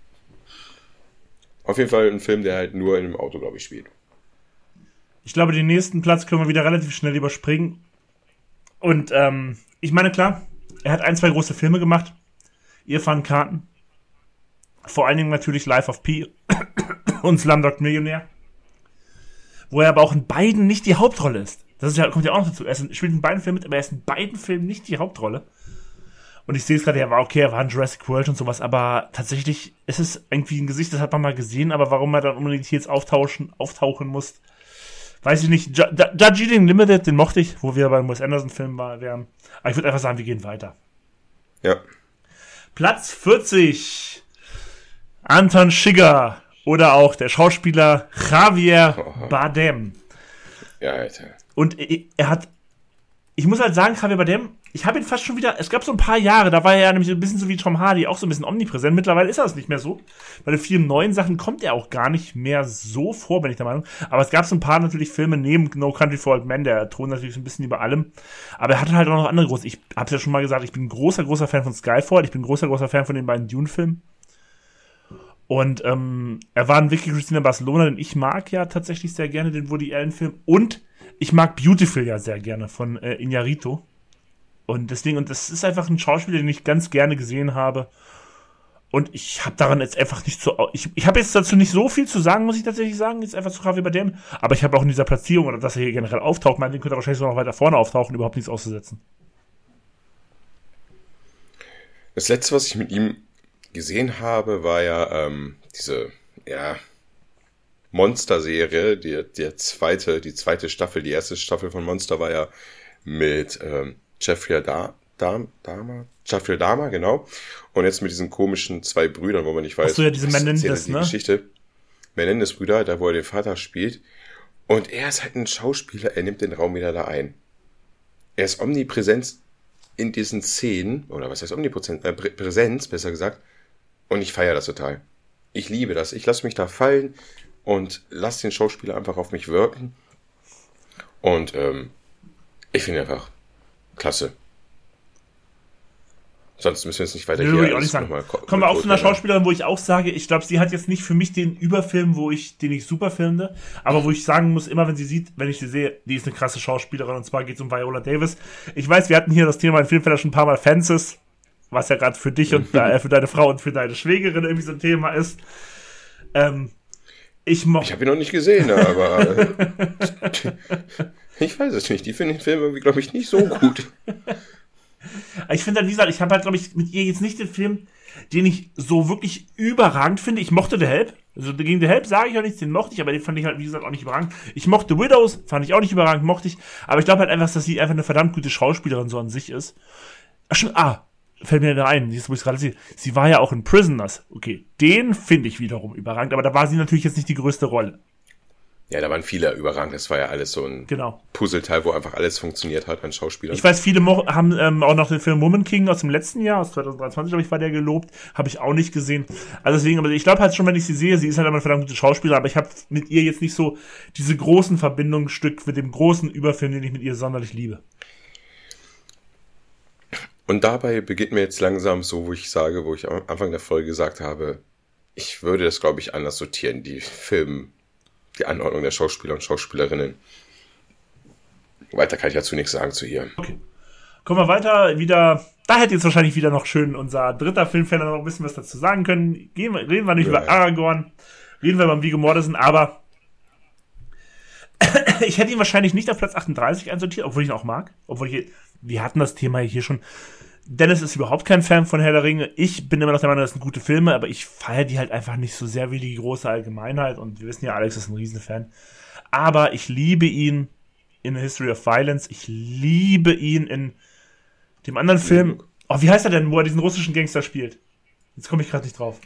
Auf jeden Fall ein Film, der halt nur in einem Auto, glaube ich, spielt. Ich glaube, den nächsten Platz können wir wieder relativ schnell überspringen. Und ich meine, klar, er hat 2 große Filme gemacht. Irfan Khan. Vor allen Dingen natürlich Life of Pi und Slumdog Millionär. Wo er aber auch in beiden nicht die Hauptrolle ist. Das ist ja, kommt ja auch noch dazu. Er spielt in beiden Filmen mit, aber er ist in beiden Filmen nicht die Hauptrolle. Und ich sehe es gerade, er war in Jurassic World und sowas, aber tatsächlich ist es irgendwie ein Gesicht, das hat man mal gesehen, aber warum er dann unbedingt hier jetzt auftauchen muss, weiß ich nicht. Darjeeling Limited, den mochte ich, wo wir beim Wes Anderson-Film wären. Aber ich würde einfach sagen, wir gehen weiter. Ja. Platz 40. Anton Chigurh. Oder auch der Schauspieler Javier Bardem. Ja, Alter. Und er hat, ich muss halt sagen, Javier Bardem, ich habe ihn fast schon wieder, es gab so ein paar Jahre, da war er ja nämlich so ein bisschen so wie Tom Hardy, auch so ein bisschen omnipräsent. Mittlerweile ist er es nicht mehr so, weil in vielen neuen Sachen kommt er auch gar nicht mehr so vor, bin ich der Meinung. Aber es gab so ein paar natürlich Filme neben No Country for Old Men, der thront natürlich so ein bisschen über allem. Aber er hatte halt auch noch andere große, ich hab's ja schon mal gesagt, ich bin ein großer Fan von Skyfall, ich bin ein großer Fan von den beiden Dune-Filmen. Und er war in Vicky Cristina Barcelona, den ich mag ja tatsächlich sehr gerne, den Woody Allen-Film. Und ich mag Beautiful ja sehr gerne von Iñárritu. Und deswegen, und das ist einfach ein Schauspieler, den ich ganz gerne gesehen habe. Und ich habe daran jetzt einfach nicht so, ich habe jetzt dazu nicht so viel zu sagen, muss ich tatsächlich sagen, jetzt einfach zu Javier Bardem. Aber ich habe auch in dieser Platzierung, oder dass er hier generell auftaucht, den könnte er wahrscheinlich sogar noch weiter vorne auftauchen, überhaupt nichts auszusetzen. Das letzte, was ich mit ihm gesehen habe, war ja diese Monster-Serie, die zweite Staffel. Die erste Staffel von Monster war ja mit Jeffrey Dahmer, genau. Und jetzt mit diesen komischen 2 Brüdern, wo man nicht weiß, ach so, ja, diese Menendez, die ne? Geschichte. Menendez-Brüder, da wo er den Vater spielt. Und er ist halt ein Schauspieler, er nimmt den Raum wieder da ein. Er ist omnipräsent in diesen Szenen, oder was heißt Präsenz, besser gesagt. Und ich feiere das total. Ich liebe das. Ich lasse mich da fallen und lasse den Schauspieler einfach auf mich wirken. Und ich finde einfach klasse. Sonst müssen wir jetzt nicht weiter hier. Würde ich auch nicht sagen. Kommen wir auch zu einer Schauspielerin, wo ich auch sage, ich glaube, sie hat jetzt nicht für mich den Überfilm, den ich super finde, aber wo ich sagen muss, immer wenn ich sie sehe, die ist eine krasse Schauspielerin, und zwar geht es um Viola Davis. Ich weiß, wir hatten hier das Thema in Filmfelder schon ein paar Mal Fences, was ja gerade für dich und für deine Frau und für deine Schwägerin irgendwie so ein Thema ist. Ich habe ihn noch nicht gesehen, aber ich weiß es nicht. Die finden den Film irgendwie, glaube ich, nicht so gut. Ich finde halt, wie gesagt, ich habe halt, glaube ich, mit ihr jetzt nicht den Film, den ich so wirklich überragend finde. Ich mochte The Help. Also gegen The Help sage ich auch nichts, den mochte ich, aber den fand ich halt, wie gesagt, auch nicht überragend. Ich mochte Widows, fand ich auch nicht überragend, mochte ich. Aber ich glaube halt einfach, dass sie einfach eine verdammt gute Schauspielerin so an sich ist. Fällt mir da ein, wo ich gerade sehe. Sie war ja auch in Prisoners. Okay, den finde ich wiederum überragend, aber da war sie natürlich jetzt nicht die größte Rolle. Ja, da waren viele überragend. Das war ja alles so ein Puzzleteil, wo einfach alles funktioniert hat an Schauspielern. Ich weiß, viele haben auch noch den Film Woman King aus dem letzten Jahr, aus 2023, glaube ich, war der gelobt. Habe ich auch nicht gesehen. Also deswegen, aber ich glaube halt schon, wenn ich sie sehe, sie ist halt immer eine verdammt gute Schauspielerin, aber ich habe mit ihr jetzt nicht so diese großen Verbindungsstück mit dem großen Überfilm, den ich mit ihr sonderlich liebe. Und dabei beginnt mir jetzt langsam so, wo ich am Anfang der Folge gesagt habe, ich würde das, glaube ich, anders sortieren, die Anordnung der Schauspieler und Schauspielerinnen. Weiter kann ich dazu nichts sagen zu ihr. Okay. Kommen wir weiter, da hätte jetzt wahrscheinlich wieder noch schön unser dritter Filmfan noch ein bisschen was dazu sagen können. Reden wir nicht über Aragorn, reden wir über Viggo Mortensen, aber Ich hätte ihn wahrscheinlich nicht auf Platz 38 einsortiert, obwohl ich ihn auch mag. Wir hatten das Thema hier schon. Dennis ist überhaupt kein Fan von Herr der Ringe. Ich bin immer noch der Meinung, das sind gute Filme, aber ich feiere die halt einfach nicht so sehr wie die große Allgemeinheit. Und wir wissen ja, Alex ist ein Riesenfan. Aber ich liebe ihn in A History of Violence. Ich liebe ihn in dem anderen Film. Oh, wie heißt er denn, wo er diesen russischen Gangster spielt? Jetzt komme ich gerade nicht drauf.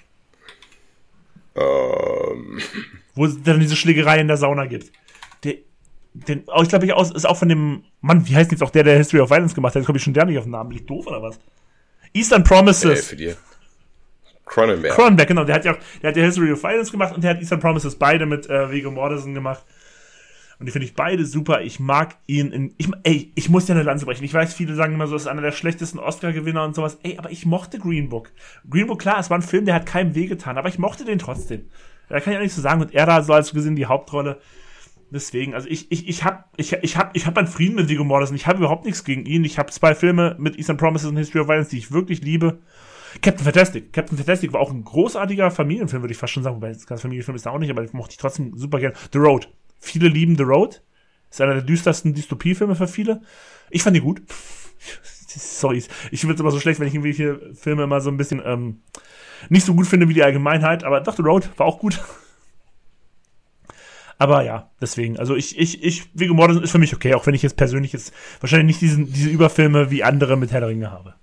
Wo es dann diese Schlägerei in der Sauna gibt. Ich glaube, ist auch von dem Mann, wie heißt jetzt auch der History of Violence gemacht hat? Jetzt komme ich schon der nicht auf den Namen. Bin ich doof oder was? Eastern Promises. Für dir. Cronenberg. Cronenberg, genau. Der hat ja History of Violence gemacht und der hat Eastern Promises beide mit Viggo Mortensen gemacht. Und die finde ich beide super. Ich mag ihn ich muss ja eine Lanze brechen. Ich weiß, viele sagen immer so, das ist einer der schlechtesten Oscar-Gewinner und sowas. Aber ich mochte Green Book. Green Book, klar, es war ein Film, der hat keinem wehgetan, aber ich mochte den trotzdem. Da kann ich auch nichts zu sagen. Und er da so als gesehen die Hauptrolle. Deswegen, also ich hab einen Frieden mit Viggo Mortensen. Ich habe überhaupt nichts gegen ihn. Ich habe 2 Filme mit Eastern Promises und History of Violence, die ich wirklich liebe. Captain Fantastic war auch ein großartiger Familienfilm, würde ich fast schon sagen. Wobei, das ganze Familienfilm ist da auch nicht, aber ich mochte ich trotzdem super gerne. The Road. Viele lieben The Road. Ist einer der düstersten Dystopiefilme für viele. Ich fand die gut. Sorry, ich finde es immer so schlecht, wenn ich irgendwelche Filme immer so ein bisschen nicht so gut finde wie die Allgemeinheit. Aber doch, The Road war auch gut. Aber ja, deswegen, also Viggo Mortensen ist für mich okay, auch wenn ich jetzt persönlich wahrscheinlich nicht diese Überfilme wie andere mit Herr der Ringe habe.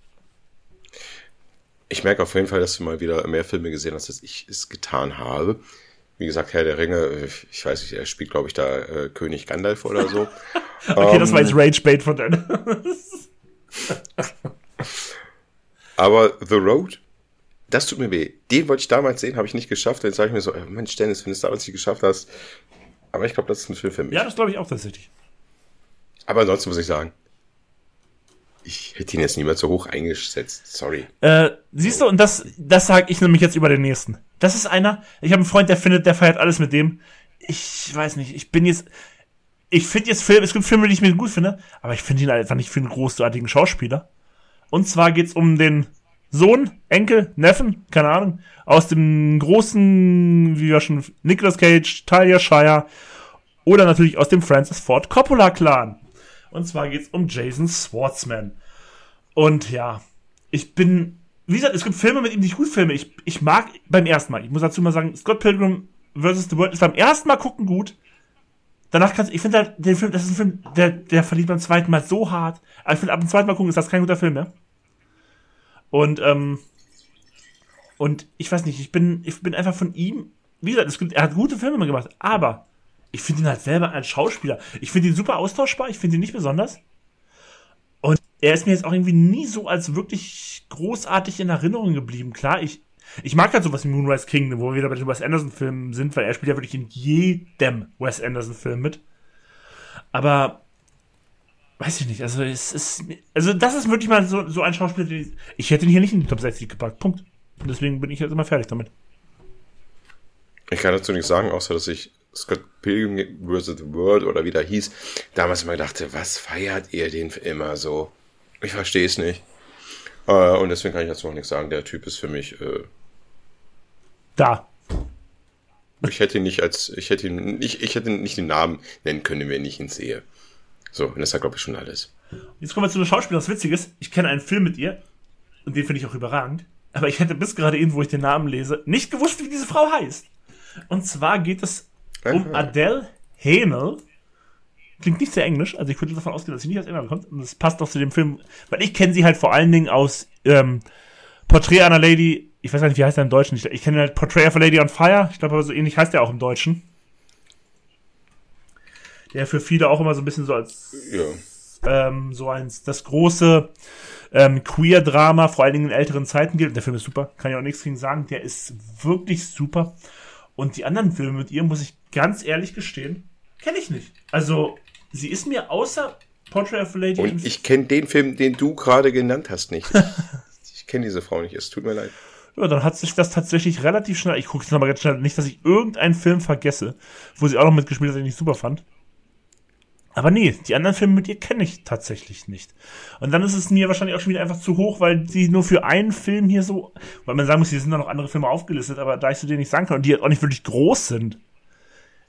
Ich merke auf jeden Fall, dass du mal wieder mehr Filme gesehen hast, als ich es getan habe. Wie gesagt, Herr der Ringe, ich weiß nicht, er spielt, glaube ich, da König Gandalf oder so. Okay, das war jetzt Rage-Bait von Dennis. Aber The Road, das tut mir weh. Den wollte ich damals sehen, habe ich nicht geschafft. Dann sage ich mir so, Mensch, Dennis, wenn du es damals nicht geschafft hast. Aber ich glaube, das ist ein Film für mich. Ja, das glaube ich auch tatsächlich. Aber ansonsten muss ich sagen, ich hätte ihn jetzt niemals so hoch eingesetzt. Sorry. Siehst du, und das sage ich nämlich jetzt über den nächsten. Das ist einer, ich habe einen Freund, der feiert alles mit dem. Ich weiß nicht, ich finde jetzt Filme, es gibt Filme, die ich mir gut finde, aber ich finde ihn einfach nicht für einen großartigen Schauspieler. Und zwar geht's um den Sohn, Enkel, Neffen, keine Ahnung, aus dem großen, wie wir schon, Nicolas Cage, Talia Shire oder natürlich aus dem Francis Ford Coppola Clan. Und zwar geht's um Jason Schwartzman. Und ja, wie gesagt, es gibt Filme mit ihm, die ich gut filme. Ich mag beim ersten Mal, ich muss dazu mal sagen, Scott Pilgrim vs. The World ist beim ersten Mal gucken gut. Danach ich finde halt, den Film, das ist ein Film, der verliert beim zweiten Mal so hart. Aber ich finde, ab dem zweiten Mal gucken ist das kein guter Film mehr. Und ich weiß nicht, ich bin einfach von ihm, wie gesagt, er hat gute Filme gemacht, aber ich finde ihn halt selber als Schauspieler, ich finde ihn super austauschbar, ich finde ihn nicht besonders. Und er ist mir jetzt auch irgendwie nie so als wirklich großartig in Erinnerung geblieben. Klar, ich mag halt sowas wie Moonrise Kingdom, wo wir wieder bei den Wes Anderson-Filmen sind, weil er spielt ja wirklich in jedem Wes Anderson-Film mit. Aber weiß ich nicht, also das ist wirklich mal so ein Schauspieler, ich hätte ihn hier nicht in die Top 60 gepackt, Punkt. Und deswegen bin ich jetzt immer fertig damit. Ich kann dazu nichts sagen, außer dass ich Scott Pilgrim vs. The World oder wie der hieß, damals immer dachte, was feiert ihr den immer so? Ich verstehe es nicht. Und deswegen kann ich dazu noch nichts sagen. Der Typ ist für mich da. Ich hätte nicht den Namen nennen können, wenn ich ihn sehe. So, und das ist ja, glaube ich, schon alles. Jetzt kommen wir zu einer Schauspielerin, was Witziges. Ich kenne einen Film mit ihr und den finde ich auch überragend. Aber ich hätte bis gerade eben, wo ich den Namen lese, nicht gewusst, wie diese Frau heißt. Und zwar geht es um Adele Haenel. Klingt nicht sehr englisch, also ich würde davon ausgehen, dass sie nicht aus England kommt. Und das passt auch zu dem Film, weil ich kenne sie halt vor allen Dingen aus Portrait einer Lady, ich weiß gar nicht, wie heißt er im Deutschen. Ich kenne halt Portrait of a Lady on Fire. Ich glaube aber so ähnlich heißt er auch im Deutschen. Der für viele auch immer so ein bisschen so als das große Queer-Drama, vor allen Dingen in älteren Zeiten gilt. Der Film ist super, kann ich auch nichts gegen sagen. Der ist wirklich super. Und die anderen Filme mit ihr, muss ich ganz ehrlich gestehen, kenne ich nicht. Also, sie ist mir außer Portrait of a Lady... Und ich kenne den Film, den du gerade genannt hast, nicht. Ich kenne diese Frau nicht, es tut mir leid. Ja, dann hat sich das tatsächlich relativ schnell... Ich gucke jetzt nochmal ganz schnell, nicht, dass ich irgendeinen Film vergesse, wo sie auch noch mitgespielt hat, den ich super fand. Aber nee, die anderen Filme mit ihr kenne ich tatsächlich nicht. Und dann ist es mir wahrscheinlich auch schon wieder einfach zu hoch, weil sie nur für einen Film hier so... Weil man sagen muss, hier sind da noch andere Filme aufgelistet, aber da ich zu denen nicht sagen kann und die jetzt auch nicht wirklich groß sind,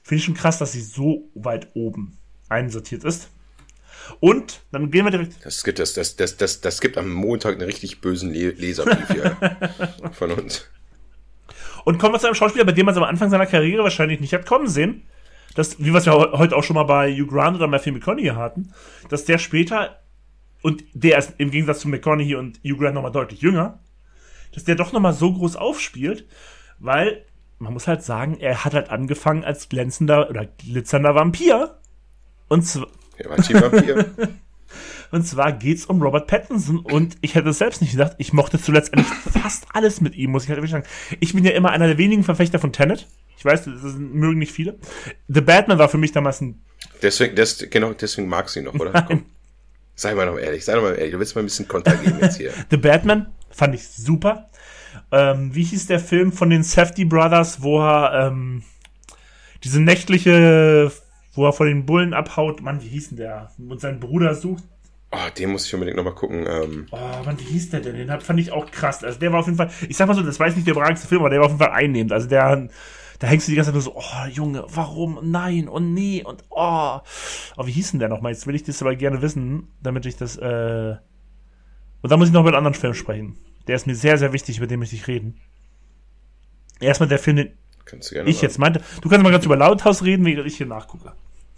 Finde ich schon krass, dass sie so weit oben einsortiert ist. Und dann gehen wir direkt. Das gibt am Montag einen richtig bösen Leserbrief hier von uns. Und kommen wir zu einem Schauspieler, bei dem man es am Anfang seiner Karriere wahrscheinlich nicht hat kommen sehen. Das, wie wir es ja heute auch schon mal bei Hugh Grant oder Matthew McConaughey hatten, dass der später, und der ist im Gegensatz zu McConaughey und Hugh Grant nochmal deutlich jünger, dass der doch nochmal so groß aufspielt, weil man muss halt sagen, er hat halt angefangen als glänzender oder glitzernder Vampir. Und zwar, Vampir. Und zwar geht's um Robert Pattinson und ich hätte es selbst nicht gedacht, ich mochte zuletzt eigentlich fast alles mit ihm, muss ich halt wirklich sagen. Ich bin ja immer einer der wenigen Verfechter von Tenet. Ich weiß, das mögen nicht viele. The Batman war für mich damals ein... Deswegen magst du ihn noch, oder? Komm. Sei mal ehrlich, du willst mal ein bisschen Konter geben jetzt hier. The Batman fand ich super. Wie hieß der Film von den Safdie Brothers, wo er diese nächtliche, wo er vor den Bullen abhaut, Mann, wie hieß denn der? Und seinen Bruder sucht. Oh, den muss ich unbedingt nochmal gucken. Mann, wie hieß der denn? Den fand ich auch krass. Also der war auf jeden Fall, ich sag mal so, das war jetzt nicht der überragendste Film, aber der war auf jeden Fall einnehmend. Also da hängst du die ganze Zeit nur so, oh, Junge, warum? Nein und nee und oh. Oh, wie hieß denn der nochmal? Jetzt will ich das aber gerne wissen, damit ich das, und dann muss ich noch über einen anderen Film sprechen. Der ist mir sehr, sehr wichtig, über den möchte ich reden. Erstmal der Film, den ich jetzt meinte. Du kannst mal ganz über Lauthaus reden, während ich hier nachgucke.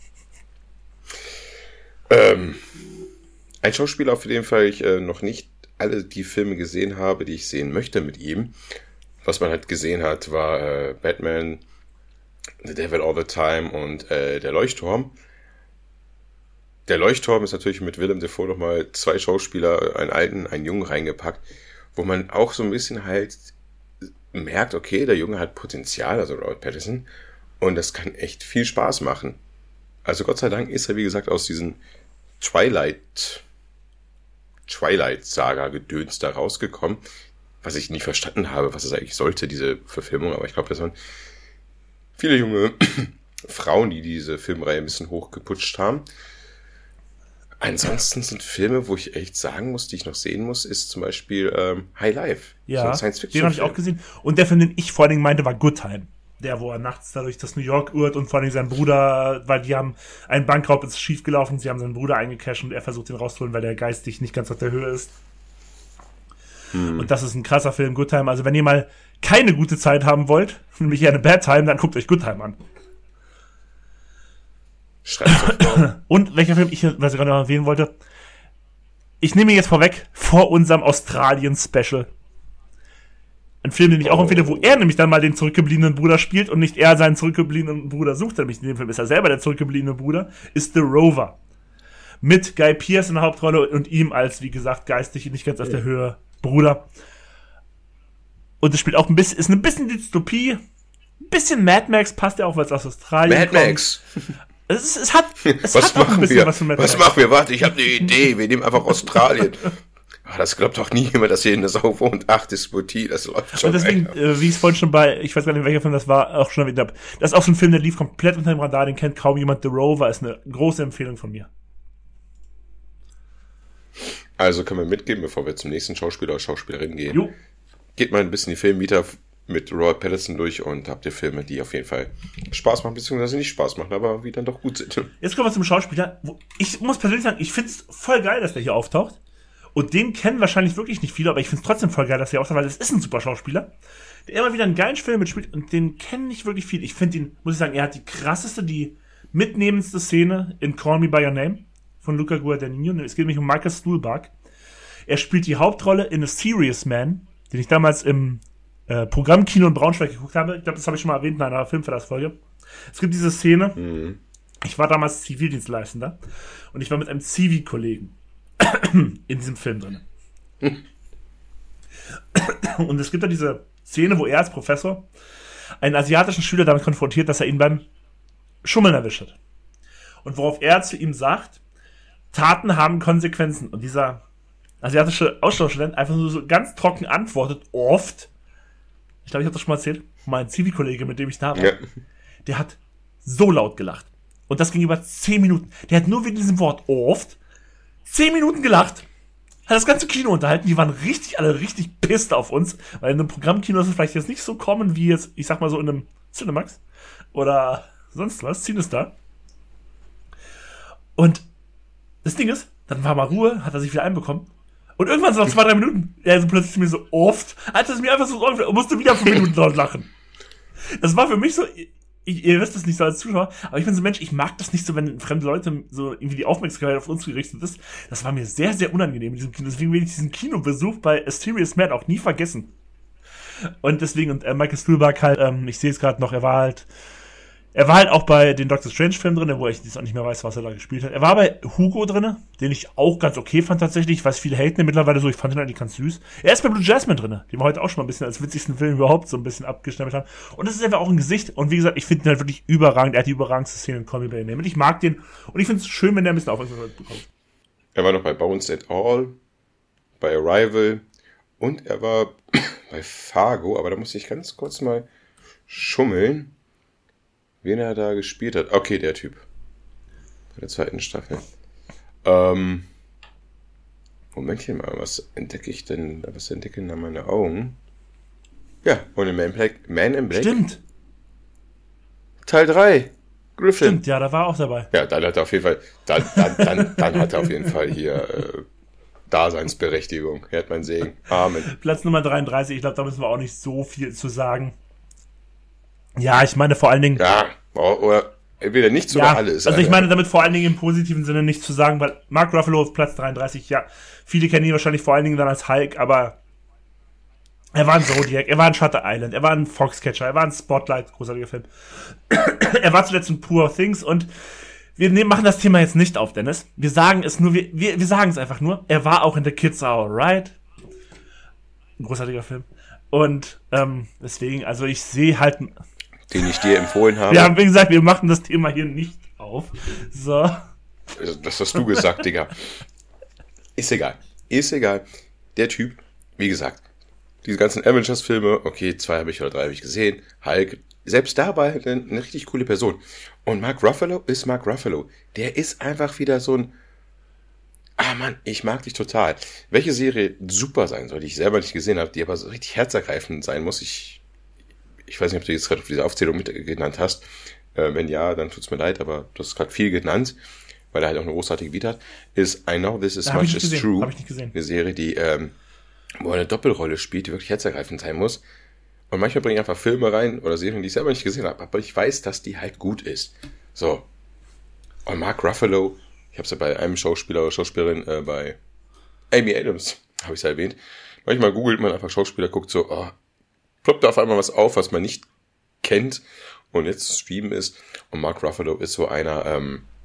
Ein Schauspieler, für den Fall ich noch nicht alle die Filme gesehen habe, die ich sehen möchte mit ihm. Was man halt gesehen hat, war Batman, The Devil All the Time und der Leuchtturm. Der Leuchtturm ist natürlich mit Willem Dafoe nochmal 2 Schauspieler, einen alten, einen jungen reingepackt, wo man auch so ein bisschen halt merkt, okay, der Junge hat Potenzial, also Robert Pattinson, und das kann echt viel Spaß machen. Also Gott sei Dank ist er, wie gesagt, aus diesen Twilight-Saga-Gedöns da rausgekommen, was ich nie verstanden habe, was es eigentlich sollte, diese Verfilmung, aber ich glaube, das waren viele junge Frauen, die diese Filmreihe ein bisschen hochgeputscht haben. Ansonsten sind Filme, wo ich echt sagen muss, die ich noch sehen muss, ist zum Beispiel High Life. Ja, so ein Science-Fiction-Film. Den habe ich auch gesehen. Und der Film, den ich vor allem meinte, war Good Time. Der, wo er nachts dadurch das New York irrt und vor allem sein Bruder, weil die haben einen Bankraub, ist schief gelaufen, sie haben seinen Bruder eingecasht und er versucht ihn rauszuholen, weil der geistig nicht ganz auf der Höhe ist. Und das ist ein krasser Film, Good Time. Also wenn ihr mal keine gute Zeit haben wollt, nämlich eher eine Bad Time, dann guckt euch Good Time an. Und welcher Film was ich gerade noch erwähnen wollte, ich nehme jetzt vorweg, vor unserem Australien-Special. Ein Film, den ich auch empfehle, wo er nämlich dann mal den zurückgebliebenen Bruder spielt und nicht er seinen zurückgebliebenen Bruder sucht, nämlich in dem Film ist er selber der zurückgebliebene Bruder, ist The Rover. Mit Guy Pearce in der Hauptrolle und ihm als, wie gesagt, geistig nicht ganz auf der Höhe Bruder. Und es spielt auch ein bisschen, ist ein bisschen Dystopie, ein bisschen Mad Max, passt ja auch, weil es aus Australien kommt. Mad Max! Es hat auch ein bisschen was von Mad Max. Was machen wir? Warte, ich habe eine Idee. Wir nehmen einfach Australien. Das glaubt doch nie jemand, dass hier in der Sau wohnt. Ach, Despotie, das läuft schon. Und deswegen, wie ich es vorhin schon ich weiß gar nicht, welcher Film das war, auch schon erwähnt habe, das ist auch so ein Film, der lief komplett unter dem Radar, den kennt kaum jemand. The Rover ist eine große Empfehlung von mir. Also können wir mitgeben, bevor wir zum nächsten Schauspieler oder Schauspielerin gehen. Jo. Geht mal ein bisschen die Filmvita mit Robert Pattinson durch und habt ihr Filme, die auf jeden Fall Spaß machen, beziehungsweise nicht Spaß machen, aber die dann doch gut sind. Jetzt kommen wir zum Schauspieler. Ich muss persönlich sagen, ich finde es voll geil, dass der hier auftaucht. Und den kennen wahrscheinlich wirklich nicht viele, aber ich finde es trotzdem voll geil, dass er auftaucht, weil es ist ein super Schauspieler, der immer wieder einen geilen Film mitspielt und den kennen nicht wirklich viele. Ich finde ihn, muss ich sagen, er hat die krasseste, die mitnehmendste Szene in Call Me By Your Name von Luca Guadagnino. Es geht nämlich um Michael Stuhlbarg. Er spielt die Hauptrolle in A Serious Man, den ich damals im Programmkino in Braunschweig geguckt habe. Ich glaube, das habe ich schon mal erwähnt in einer Filmverlassfolge. Es gibt diese Szene, Ich war damals Zivildienstleistender und ich war mit einem Zivi-Kollegen in diesem Film drin. Und es gibt da diese Szene, wo er als Professor einen asiatischen Schüler damit konfrontiert, dass er ihn beim Schummeln erwischt hat. Und worauf er zu ihm sagt, Taten haben Konsequenzen. Und dieser asiatische Austauschstudent einfach nur so ganz trocken antwortet, oft. Ich glaube, ich habe das schon mal erzählt. Mein Zivi-Kollege, mit dem ich da war, der hat so laut gelacht. Und das ging über 10 Minuten. Der hat nur wegen diesem Wort oft 10 Minuten gelacht. Hat das ganze Kino unterhalten. Die waren alle richtig pisst auf uns. Weil in einem Programmkino ist es vielleicht jetzt nicht so common wie jetzt, ich sag mal so in einem Cinemax. Oder sonst was, ziehen es da. Und das Ding ist, dann war mal Ruhe, hat er sich wieder einbekommen. Und irgendwann so nach 2-3 Minuten, er so plötzlich mir so oft, hat es mir einfach so und musste wieder 5 Minuten laut lachen. Das war für mich so, ihr wisst es nicht so als Zuschauer, aber ich bin so ein Mensch, ich mag das nicht so, wenn fremde Leute so irgendwie die Aufmerksamkeit auf uns gerichtet ist. Das war mir sehr, sehr unangenehm in diesem Kino. Deswegen will ich diesen Kinobesuch bei A Serious Man auch nie vergessen. Und deswegen, und Michael Stuhlbarg halt, ich sehe es gerade noch, er war halt auch bei den Doctor Strange-Filmen drin, wo ich jetzt auch nicht mehr weiß, was er da gespielt hat. Er war bei Hugo drin, den ich auch ganz okay fand tatsächlich. Ich weiß, viele haten ihn mittlerweile so, ich fand ihn eigentlich ganz süß. Er ist bei Blue Jasmine drin, den wir heute auch schon mal ein bisschen als witzigsten Film überhaupt so ein bisschen abgestempelt haben. Und das ist einfach auch ein Gesicht. Und wie gesagt, ich finde ihn halt wirklich überragend. Er hat die überragendste Szene in Call Me by Your Name. Und ich mag den. Und ich finde es schön, wenn der ein bisschen Aufmerksamkeit bekommt. Er war noch bei Bones et al., bei Arrival und er war bei Fargo, aber da muss ich ganz kurz mal schummeln, wen er da gespielt hat. Okay, der Typ. Bei der 2. Staffel. Momentchen mal, was entdecke da meine Augen? Ja, und in Man in Black. Stimmt. Teil 3. Griffin. Stimmt, ja, da war er auch dabei. Ja, dann hat er auf jeden Fall, dann hat er auf jeden Fall hier Daseinsberechtigung. Er hat meinen Segen. Amen. Platz Nummer 33, ich glaube, da müssen wir auch nicht so viel zu sagen. Ja, ich meine vor allen Dingen... Ja, oder entweder nichts oder alles. Also ich meine damit vor allen Dingen im positiven Sinne nichts zu sagen, weil Mark Ruffalo auf Platz 33, ja, viele kennen ihn wahrscheinlich vor allen Dingen dann als Hulk, aber er war ein Zodiac, er war ein Shutter Island, er war ein Foxcatcher, er war ein Spotlight, großartiger Film. Er war zuletzt in Poor Things und wir machen das Thema jetzt nicht auf, Dennis. Wir sagen es nur, wir sagen es einfach nur. Er war auch in The Kids Are Alright. Ein großartiger Film. Und deswegen, also ich sehe halt... Den ich dir empfohlen habe. Wir haben, wie gesagt, wir machen das Thema hier nicht auf. So. Das hast du gesagt, Digga. Ist egal. Der Typ, wie gesagt, diese ganzen Avengers-Filme, okay, 2 habe ich oder 3 habe ich gesehen. Hulk, selbst dabei eine richtig coole Person. Und Mark Ruffalo ist Mark Ruffalo. Der ist einfach wieder so ein... Mann, ich mag dich total. Welche Serie super sein soll, die ich selber nicht gesehen habe, die aber so richtig herzergreifend sein muss, ich weiß nicht, ob du jetzt gerade auf diese Aufzählung mitgenannt hast. Wenn ja, dann tut's mir leid, aber du hast gerade viel genannt, weil er halt auch eine großartige Vita hat, ist I Know This Is Much Is True. Hab ich nicht gesehen. Eine Serie, die wo er eine Doppelrolle spielt, die wirklich herzergreifend sein muss. Und manchmal bringe ich einfach Filme rein oder Serien, die ich selber nicht gesehen habe, aber ich weiß, dass die halt gut ist. So. Und Mark Ruffalo, ich habe es ja bei einem Schauspieler oder Schauspielerin, bei Amy Adams, habe ich es ja erwähnt. Manchmal googelt man einfach Schauspieler, guckt so, ploppt da auf einmal was auf, was man nicht kennt und jetzt zu streamen ist. Und Mark Ruffalo ist so einer,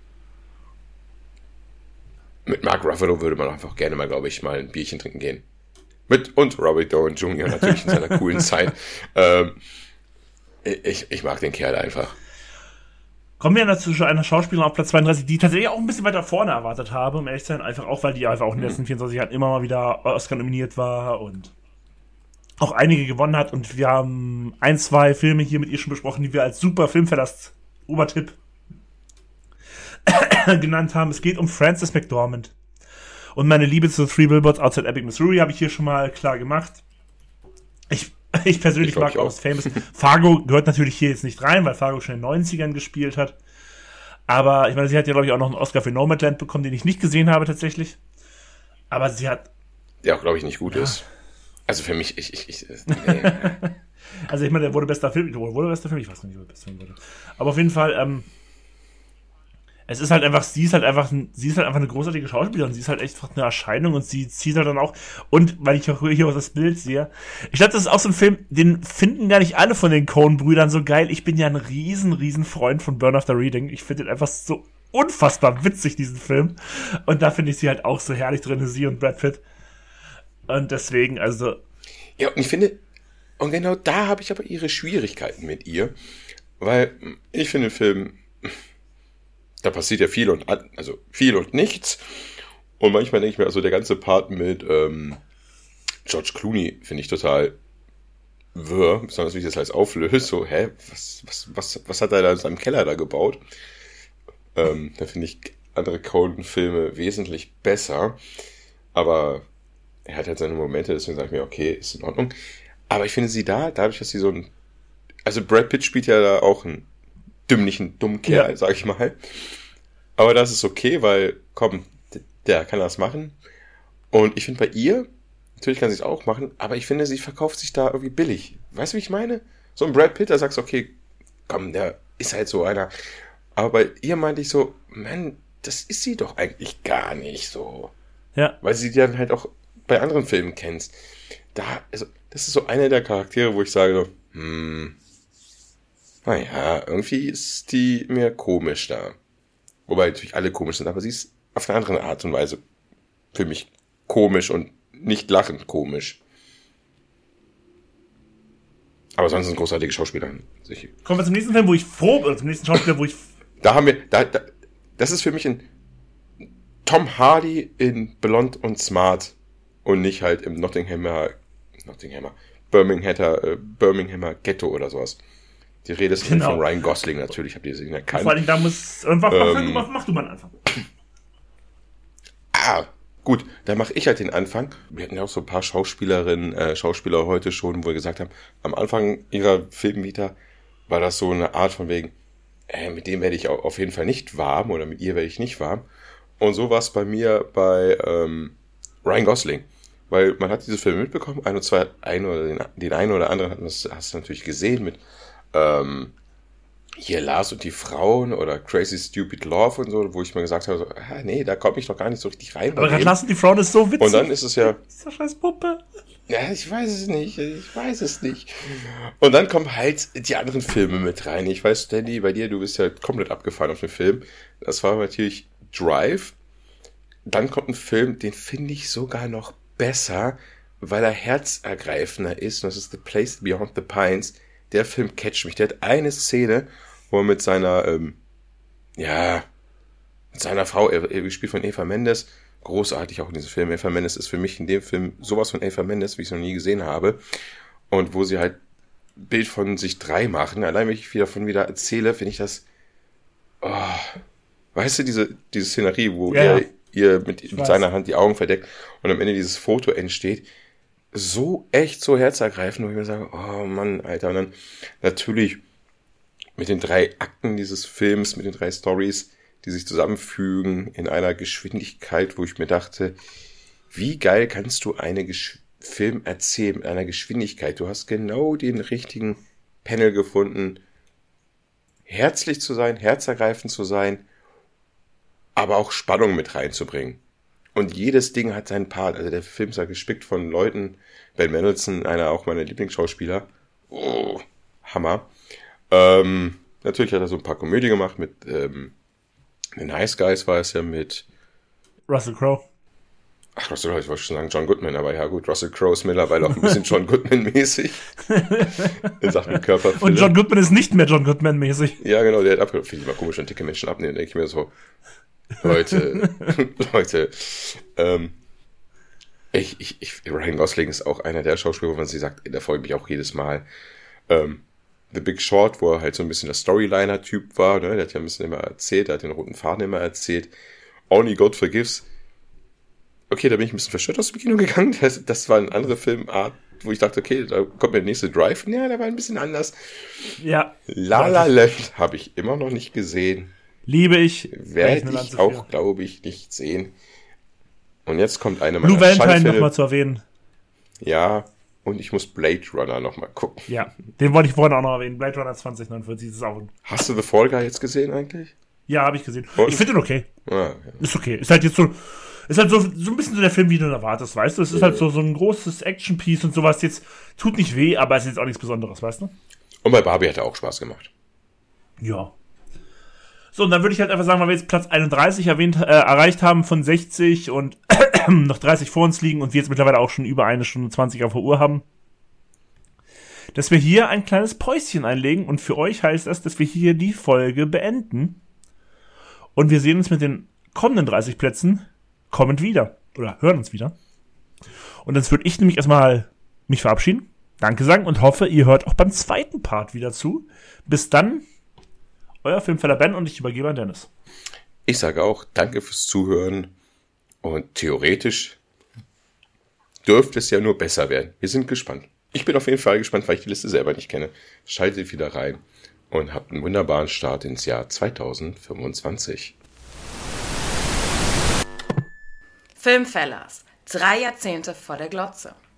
mit Mark Ruffalo würde man einfach gerne mal, glaube ich, mal ein Bierchen trinken gehen. Und Robert Downey Jr. natürlich in seiner coolen Zeit. Ich mag den Kerl einfach. Kommen wir dazu zu einer Schauspielerin auf Platz 32, die ich tatsächlich auch ein bisschen weiter vorne erwartet habe, um ehrlich zu sein, einfach auch, weil die einfach auch in den letzten 24 Jahren immer mal wieder Oscar nominiert war und auch einige gewonnen hat. Und wir haben 1, 2 Filme hier mit ihr schon besprochen, die wir als super Filmverlass Obertipp genannt haben. Es geht um Frances McDormand. Und meine Liebe zu Three Billboards Outside Ebbing, Missouri habe ich hier schon mal klar gemacht. Ich persönlich mag auch Famous. Fargo gehört natürlich hier jetzt nicht rein, weil Fargo schon in den 90ern gespielt hat. Aber ich meine, sie hat ja, glaube ich, auch noch einen Oscar für Nomadland bekommen, den ich nicht gesehen habe tatsächlich. Aber sie hat... Der auch, glaube ich, nicht gut ist. Also für mich, nee. Also ich meine, der wurde bester Film. Ich weiß gar nicht, ob er bester Film wurde. Aber auf jeden Fall, es ist halt einfach, sie ist halt einfach eine großartige Schauspielerin, sie ist halt echt eine Erscheinung und sie zieht halt dann auch, und weil ich auch hier auch das Bild sehe, ich glaube, das ist auch so ein Film, den finden gar nicht alle von den Coen-Brüdern so geil. Ich bin ja ein riesen Freund von Burn After Reading. Ich finde den einfach so unfassbar witzig, diesen Film. Und da finde ich sie halt auch so herrlich drin, sie und Brad Pitt. Und deswegen, also... Ja, und ich finde, und genau da habe ich aber ihre Schwierigkeiten mit ihr, weil ich finde den Film... Da passiert ja viel und nichts. Und manchmal denke ich mir, also der ganze Part mit George Clooney finde ich total wirr, besonders wie ich das alles auflöse. So, was hat er da in seinem Keller da gebaut? Da finde ich andere Coen-Filme wesentlich besser. Aber er hat halt seine Momente, deswegen sage ich mir, okay, ist in Ordnung. Aber ich finde sie dadurch, dass sie so ein... Also Brad Pitt spielt ja da auch einen dümmlichen Dummkerl, sag ich mal. Aber das ist okay, weil, komm, der kann das machen. Und ich finde bei ihr, natürlich kann sie es auch machen, aber ich finde, sie verkauft sich da irgendwie billig. Weißt du, wie ich meine? So ein Brad Pitt, da sagst du, okay, komm, der ist halt so einer. Aber bei ihr meinte ich so, Mann, das ist sie doch eigentlich gar nicht so. Ja. Weil sie die dann halt auch bei anderen Filmen kennst. Also, das ist so einer der Charaktere, wo ich sage so, naja, irgendwie ist die mir komisch da. Wobei natürlich alle komisch sind, aber sie ist auf eine andere Art und Weise für mich komisch und nicht lachend komisch. Aber sonst sind großartige Schauspieler. Kommen wir zum nächsten Film, oder zum nächsten Schauspieler, wo ich... Das ist für mich ein Tom Hardy in Blond und Smart und nicht halt im Birminghamer Ghetto oder sowas. Die Rede ist von Ryan Gosling natürlich, habt ihr sie erkannt. Vor allem, da muss... Mach du mal einen Anfang. Gut, dann mache ich halt den Anfang. Wir hatten ja auch so ein paar Schauspieler heute schon, wo wir gesagt haben, am Anfang ihrer Filmvita war das so eine Art von wegen, mit dem werde ich auf jeden Fall nicht warm oder mit ihr werde ich nicht warm. Und so war es bei mir bei Ryan Gosling. Weil man hat diese Filme mitbekommen, den einen oder anderen hast du natürlich gesehen mit hier Lars und die Frauen oder Crazy Stupid Love und so, wo ich mir gesagt habe, so, nee, da komme ich doch gar nicht so richtig rein. Aber gerade Lars und die Frauen ist so witzig. Und dann ist es ja... Diese scheiß Puppe. Ja, ich weiß es nicht. Und dann kommen halt die anderen Filme mit rein. Ich weiß, Danny, bei dir, du bist ja komplett abgefahren auf den Film. Das war natürlich Drive. Dann kommt ein Film, den finde ich sogar noch besser, weil er herzergreifender ist. Und das ist The Place Beyond the Pines. Der Film catcht mich. Der hat eine Szene, wo er mit seiner Frau, gespielt von Eva Mendes, großartig auch in diesem Film. Eva Mendes ist für mich in dem Film sowas von Eva Mendes, wie ich es noch nie gesehen habe. Und wo sie halt ein Bild von sich 3 machen. Allein wenn ich davon wieder erzähle, finde ich das... weißt du, diese Szenerie, wo er ihr mit seiner Hand die Augen verdeckt und am Ende dieses Foto entsteht, so herzergreifend, wo ich mir sage, oh Mann, Alter. Und dann natürlich mit den 3 Akten dieses Films, mit den 3 Stories, die sich zusammenfügen in einer Geschwindigkeit, wo ich mir dachte, wie geil kannst du einen Film erzählen mit einer Geschwindigkeit? Du hast genau den richtigen Panel gefunden, herzlich zu sein, herzergreifend zu sein, aber auch Spannung mit reinzubringen. Und jedes Ding hat seinen Part. Also der Film ist ja gespickt von Leuten. Ben Mendelsohn, einer auch meiner Lieblingsschauspieler. Oh, Hammer. Natürlich hat er so ein paar Komödien gemacht mit The Nice Guys war es ja mit Russell Crowe. Ach, Russell Crowe, ich wollte schon sagen John Goodman, aber ja gut, Russell Crowe ist mittlerweile auch ein bisschen John Goodman-mäßig. In Sachen Körperfülle. Und John Goodman ist nicht mehr John Goodman-mäßig. Ja, genau, der hat abgehört. Finde ich mal komisch, wenn dicke Menschen abnehmen. Denke ich mir so, Leute, Ryan Gosling ist auch einer der Schauspieler, wo man sich sagt, da freue ich mich auch jedes Mal. The Big Short, wo er halt so ein bisschen der Storyliner-Typ war, ne? Der hat ja ein bisschen immer erzählt, der hat den roten Faden immer erzählt. Only God Forgives. Okay, da bin ich ein bisschen verstört aus dem Kino gegangen. Das war eine andere Filmart, wo ich dachte, okay, da kommt mir der nächste Drive. Ja, der war ein bisschen anders. Ja. La La Land habe ich immer noch nicht gesehen. Liebe ich. Werde ich auch, glaube ich, nicht sehen. Und jetzt kommt eine meiner Blue Valentine nochmal zu erwähnen. Ja, und ich muss Blade Runner nochmal gucken. Ja, den wollte ich vorhin auch noch erwähnen. Blade Runner 2049 ist auch... Hast du The Fall Guy jetzt gesehen eigentlich? Ja, habe ich gesehen. Und? Ich finde den okay. Ja. Ist okay. Ist halt so ein bisschen so der Film, wie du ihn erwartest, weißt du? Es ist halt so ein großes Action-Piece und sowas. Jetzt tut nicht weh, aber es ist jetzt auch nichts Besonderes, weißt du? Und bei Barbie hat er auch Spaß gemacht. Ja. So, und dann würde ich halt einfach sagen, weil wir jetzt Platz 31 erreicht haben von 60 und noch 30 vor uns liegen und wir jetzt mittlerweile auch schon über 1 Stunde 20 auf der Uhr haben, dass wir hier ein kleines Päuschen einlegen und für euch heißt das, dass wir hier die Folge beenden und wir sehen uns mit den kommenden 30 Plätzen kommend wieder oder hören uns wieder. Und jetzt würde ich nämlich erstmal mich verabschieden, Danke sagen und hoffe, ihr hört auch beim zweiten Part wieder zu. Bis dann, euer Filmfeller Ben und ich übergebe an Dennis. Ich sage auch Danke fürs Zuhören und theoretisch dürfte es ja nur besser werden. Wir sind gespannt. Ich bin auf jeden Fall gespannt, weil ich die Liste selber nicht kenne. Schaltet wieder rein und habt einen wunderbaren Start ins Jahr 2025. Filmfellers, 3 Jahrzehnte vor der Glotze.